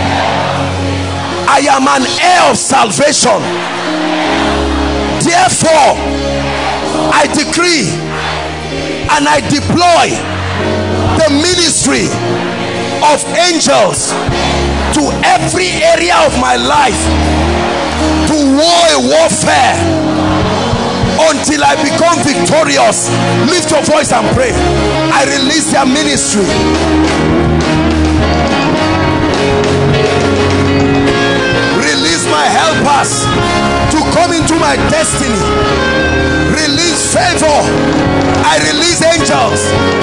I am an heir of salvation. Therefore, I decree and I deploy the ministry of angels to every area of my life to war a warfare until I become victorious. Lift your voice and pray. I release their ministry. Release my helpers to come into my destiny. Release favor. I release angels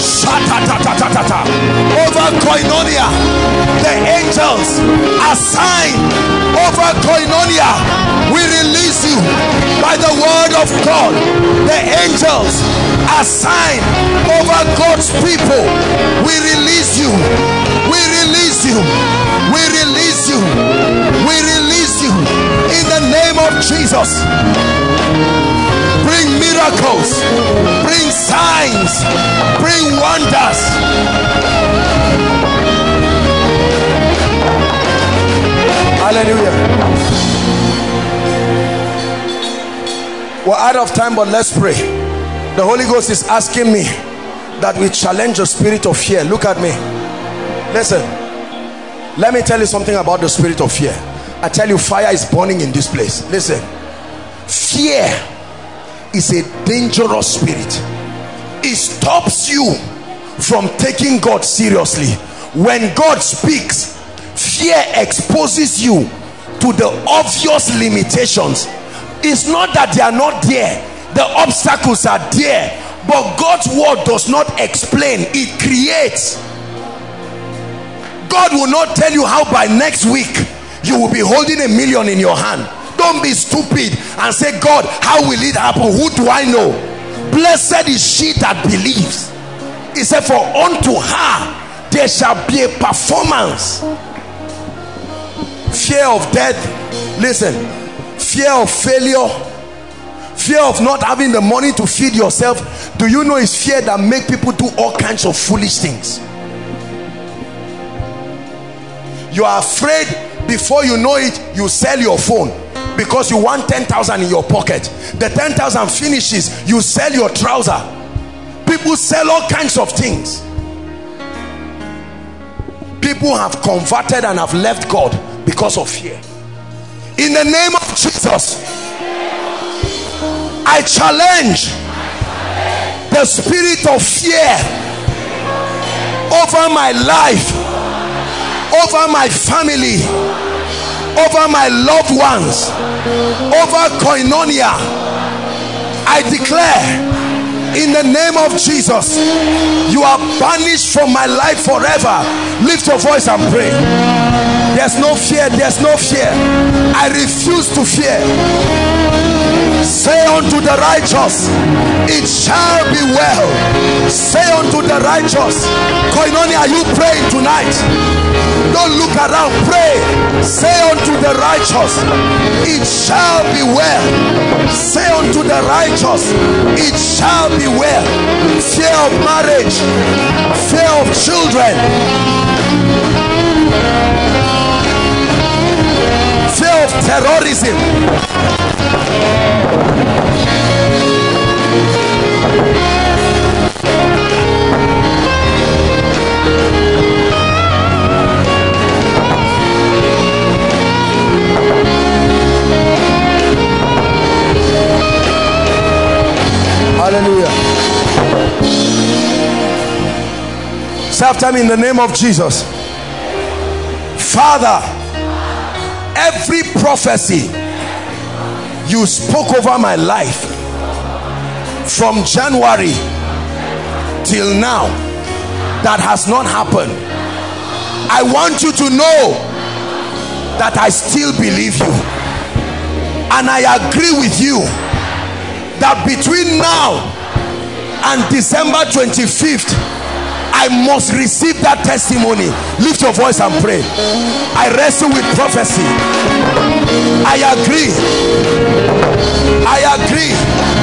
over Koinonia. The angels assigned over Koinonia, we release you by the word of God. The angels assigned over God's people, we release you. We release you. We release you. We release you in the name of Jesus. Bring miracles, bring signs, bring wonders. Hallelujah. We're out of time, but let's pray. The Holy Ghost is asking me that we challenge the spirit of fear. Look at me. Listen, let me tell you something about the spirit of fear. I tell you, fire is burning in this place. Listen, fear is a dangerous spirit. It stops you from taking God seriously. When God speaks, fear exposes you to the obvious limitations. It's not that they are not there, the obstacles are there, but God's word does not explain, it creates. God will not tell you how by next week you will be holding $1 million in your hand. Don't be stupid and say, God, how will it happen? Who do I know? Blessed is she that believes. He said, for unto her there shall be a performance. Fear of death, listen, fear of failure, fear of not having the money to feed yourself. Do you know it's fear that make people do all kinds of foolish things? You are afraid, before you know it, you sell your phone because you want 10,000 in your pocket. The 10,000 finishes, you sell your trouser. People sell all kinds of things. People have converted and have left God because of fear. In the name of Jesus, I challenge the spirit of fear over my life, over my family, over my loved ones, over Koinonia. I declare in the name of Jesus, you are banished from my life forever. Lift your voice and pray. There's no fear, there's no fear. I refuse to fear. Say unto the righteous, it shall be well. Say unto the righteous. Koinonia, are you praying tonight? Don't look around, pray. Say unto the righteous, it shall be well. Say unto the righteous, it shall be well. Fear of marriage, fear of children, fear of terrorism, hallelujah. Say after me in the name of Jesus. Father, every prophecy you spoke over my life from January till now that has not happened, I want you to know that I still believe you, and I agree with you that between now and December 25th I must receive that testimony. Lift your voice and pray. I wrestle with prophecy. I agree. I agree.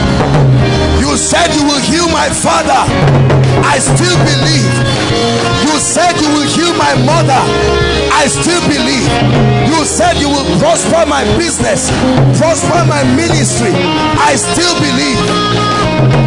You said you will heal my father. I still believe. You said you will heal my mother. I still believe. You said you will prosper my business, prosper my ministry. I still believe.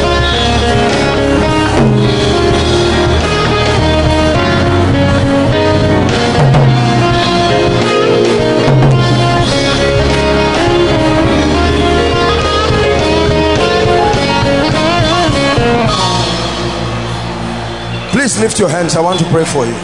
Please lift your hands. I want to pray for you.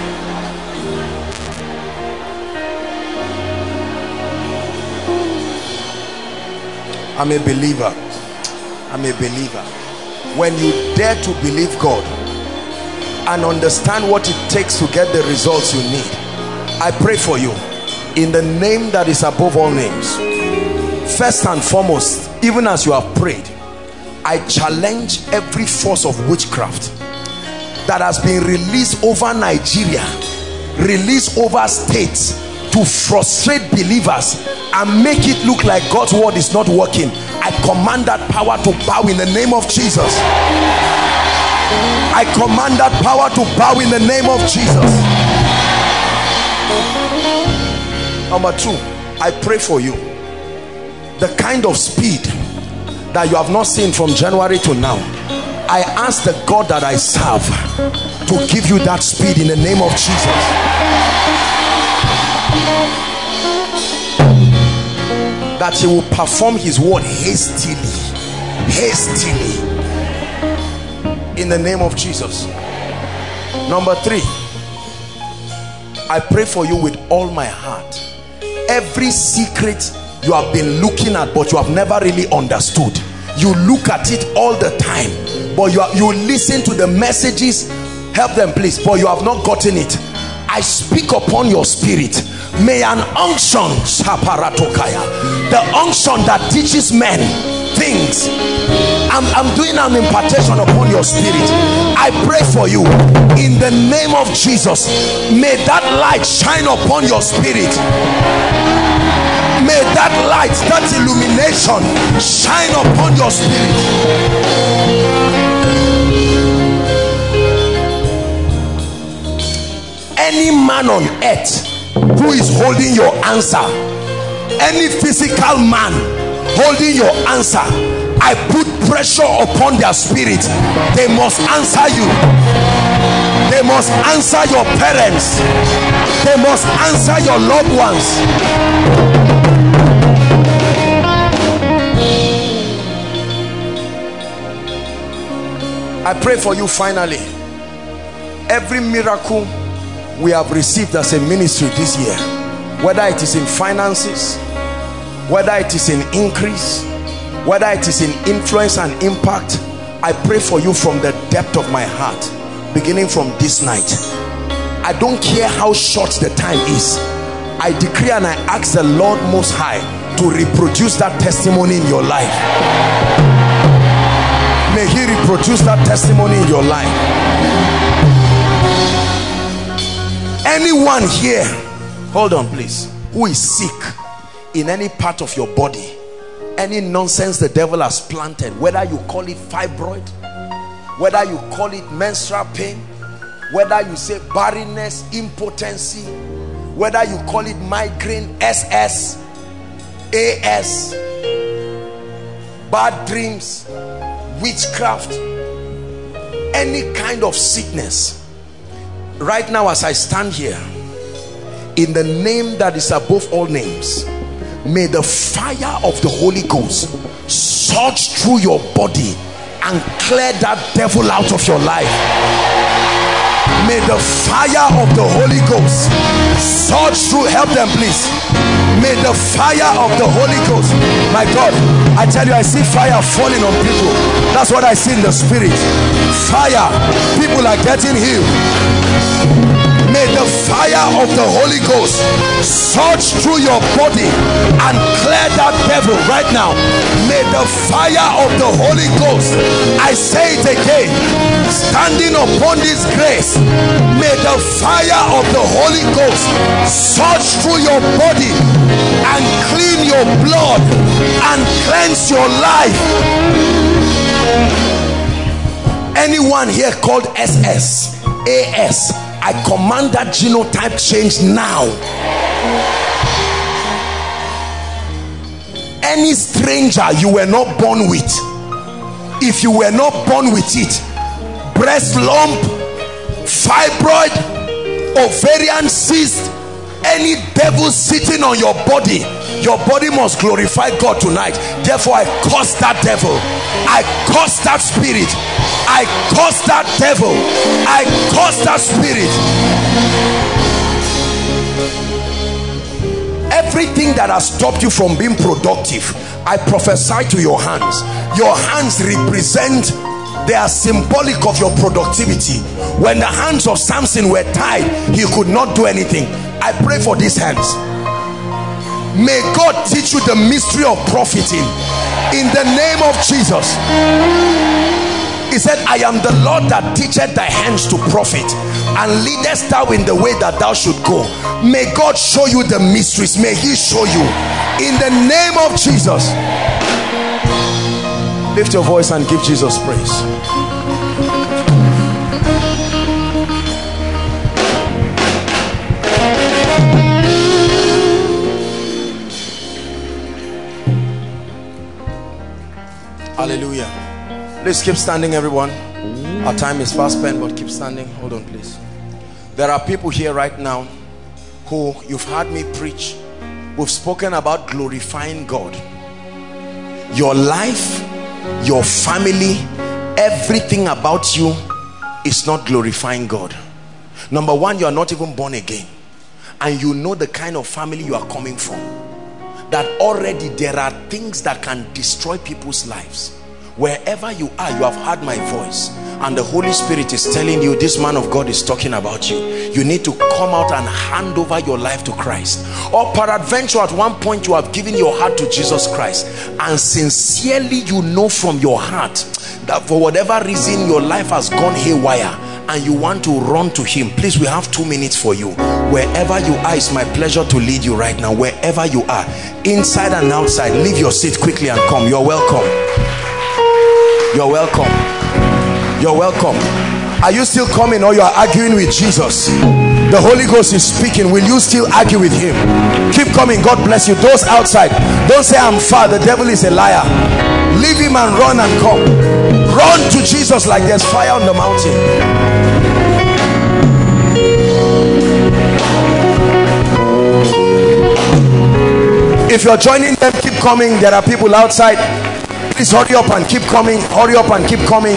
I'm a believer. I'm a believer. When you dare to believe God and understand what it takes to get the results you need, I pray for you in the name that is above all names. First and foremost, even as you have prayed, I challenge every force of witchcraft that has been released over Nigeria, released over states to frustrate believers and make it look like God's word is not working. I command that power to bow in the name of Jesus. I command that power to bow in the name of Jesus. Number two, I pray for you. The kind of speed that you have not seen from January to now, I ask the God that I serve to give you that speed in the name of Jesus. That he will perform his word hastily, in the name of Jesus. Number three, I pray for you with all my heart. Every secret you have been looking at but you have never really understood, you look at it all the time, but you listen to the messages, help them please, but you have not gotten it. I speak upon your spirit. May an unction, the unction that teaches men things, I'm doing an impartation upon your spirit. I pray for you in the name of Jesus. May that light shine upon your spirit. May that light, that illumination shine upon your spirit. Any man on earth who is holding your answer, any physical man holding your answer, I put pressure upon their spirit. They must answer you. They must answer your parents. They must answer your loved ones. I pray for you finally. Every miracle we have received as a ministry this year, whether it is in finances, whether it is in increase, whether it is in influence and impact, I pray for you from the depth of my heart, beginning from this night. I don't care how short the time is. I decree and I ask the Lord Most High to reproduce that testimony in your life. May he reproduce that testimony in your life. Anyone here, hold on please, who is sick in any part of your body, any nonsense the devil has planted, whether you call it fibroid, whether you call it menstrual pain, whether you say barrenness, impotency, whether you call it migraine, SS, AS, bad dreams, witchcraft, any kind of sickness, right now as I stand here, in the name that is above all names, may the fire of the Holy Ghost surge through your body and clear that devil out of your life. May the fire of the Holy Ghost surge through, help them please. May the fire of the Holy Ghost, my God, I tell you, I see fire falling on people. That's what I see in the spirit. Fire, people are getting healed. May the fire of the Holy Ghost surge through your body and clear that devil right now. May the fire of the Holy Ghost, I say it again, standing upon this grace, may the fire of the Holy Ghost surge through your body and clean your blood and cleanse your life. Anyone here called SS, AS, I command that genotype change now. Any stranger you were not born with, if you were not born with it, breast lump, fibroid, ovarian cyst, any devil sitting on your body must glorify God tonight. Therefore I curse that devil, I curse that spirit, I curse that devil, I curse that spirit. Everything that has stopped you from being productive, I prophesy to your hands. Your hands represent, they are symbolic of your productivity. When the hands of Samson were tied, he could not do anything. I pray for these hands. May God teach you the mystery of profiting in the name of Jesus. He said, I am the Lord that teacheth thy hands to profit, and leadest thou in the way that thou should go. May God show you the mysteries. May he show you in the name of Jesus. Lift your voice and give Jesus praise. Hallelujah. Please keep standing, everyone. Our time is fast spent, but keep standing. Hold on, please. There are people here right now who you've heard me preach. We've spoken about glorifying God. Your life, your family, everything about you is not glorifying God. Number one, you are not even born again, and you know the kind of family you are coming from, that already there are things that can destroy people's lives. Wherever you are, you have heard my voice, and the Holy Spirit is telling you, this man of God is talking about you. You need to come out and hand over your life to Christ. Or peradventure at one point you have given your heart to Jesus Christ, and sincerely you know from your heart that for whatever reason your life has gone haywire and you want to run to him. Please, we have 2 minutes for you. Wherever you are, it's my pleasure to lead you right now. Wherever you are, inside and outside, leave your seat quickly and come. You're welcome. You're welcome. You're welcome. Are you still coming, or you are arguing with Jesus? The Holy Ghost is speaking. Will you still argue with him? Keep coming. God bless you. Those outside, don't say I'm far. The devil is a liar. Leave him and run and come. Run to Jesus like there's fire on the mountain. If you're joining them, keep coming. There are people outside. Please hurry up and keep coming. Hurry up and keep coming.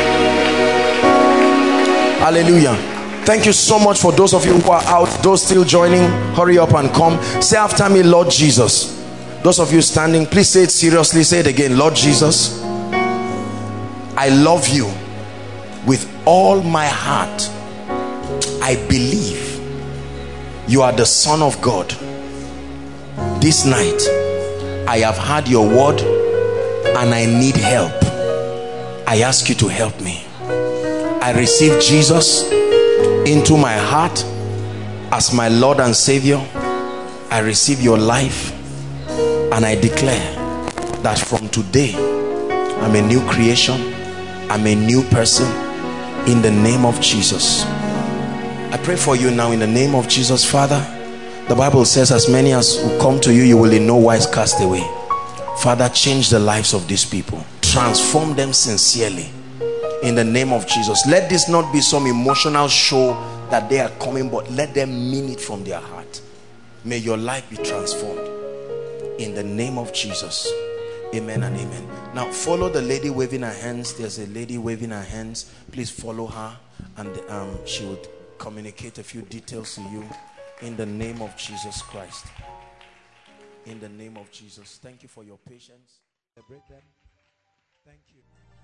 Hallelujah. Thank you so much for those of you who are out. Those still joining, hurry up and come. Say after me, Lord Jesus. Those of you standing, please say it seriously. Say it again. Lord Jesus, I love you with all my heart. I believe you are the Son of God. This night I have heard your word and I need help. I ask you to help me. I receive Jesus into my heart as my Lord and Savior. I receive your life, and I declare that from today I'm a new creation. I'm a new person in the name of Jesus. I pray for you now in the name of Jesus. Father, the Bible says as many as who come to you, you will in no wise cast away. Father, change the lives of these people. Transform them sincerely in the name of Jesus. Let this not be some emotional show that they are coming, but let them mean it from their heart. May your life be transformed in the name of Jesus. Amen and amen. Now follow the lady waving her hands. There's a lady waving her hands. Please follow her, and she would communicate a few details to you in the name of Jesus Christ. In the name of Jesus. Thank you for your patience. Thank you.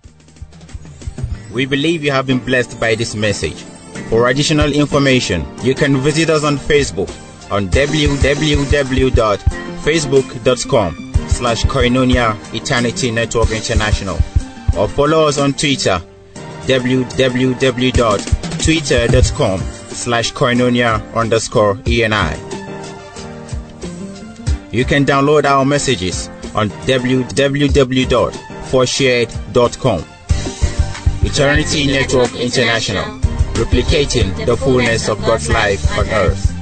We believe you have been blessed by this message. For additional information, you can visit us on Facebook on www.facebook.com/Koinonia Eternity Network International, or follow us on Twitter www.twitter.com/Koinonia_ENI. You can download our messages on www.forshared.com. Eternity Network International. replicating the fullness of God's life on earth.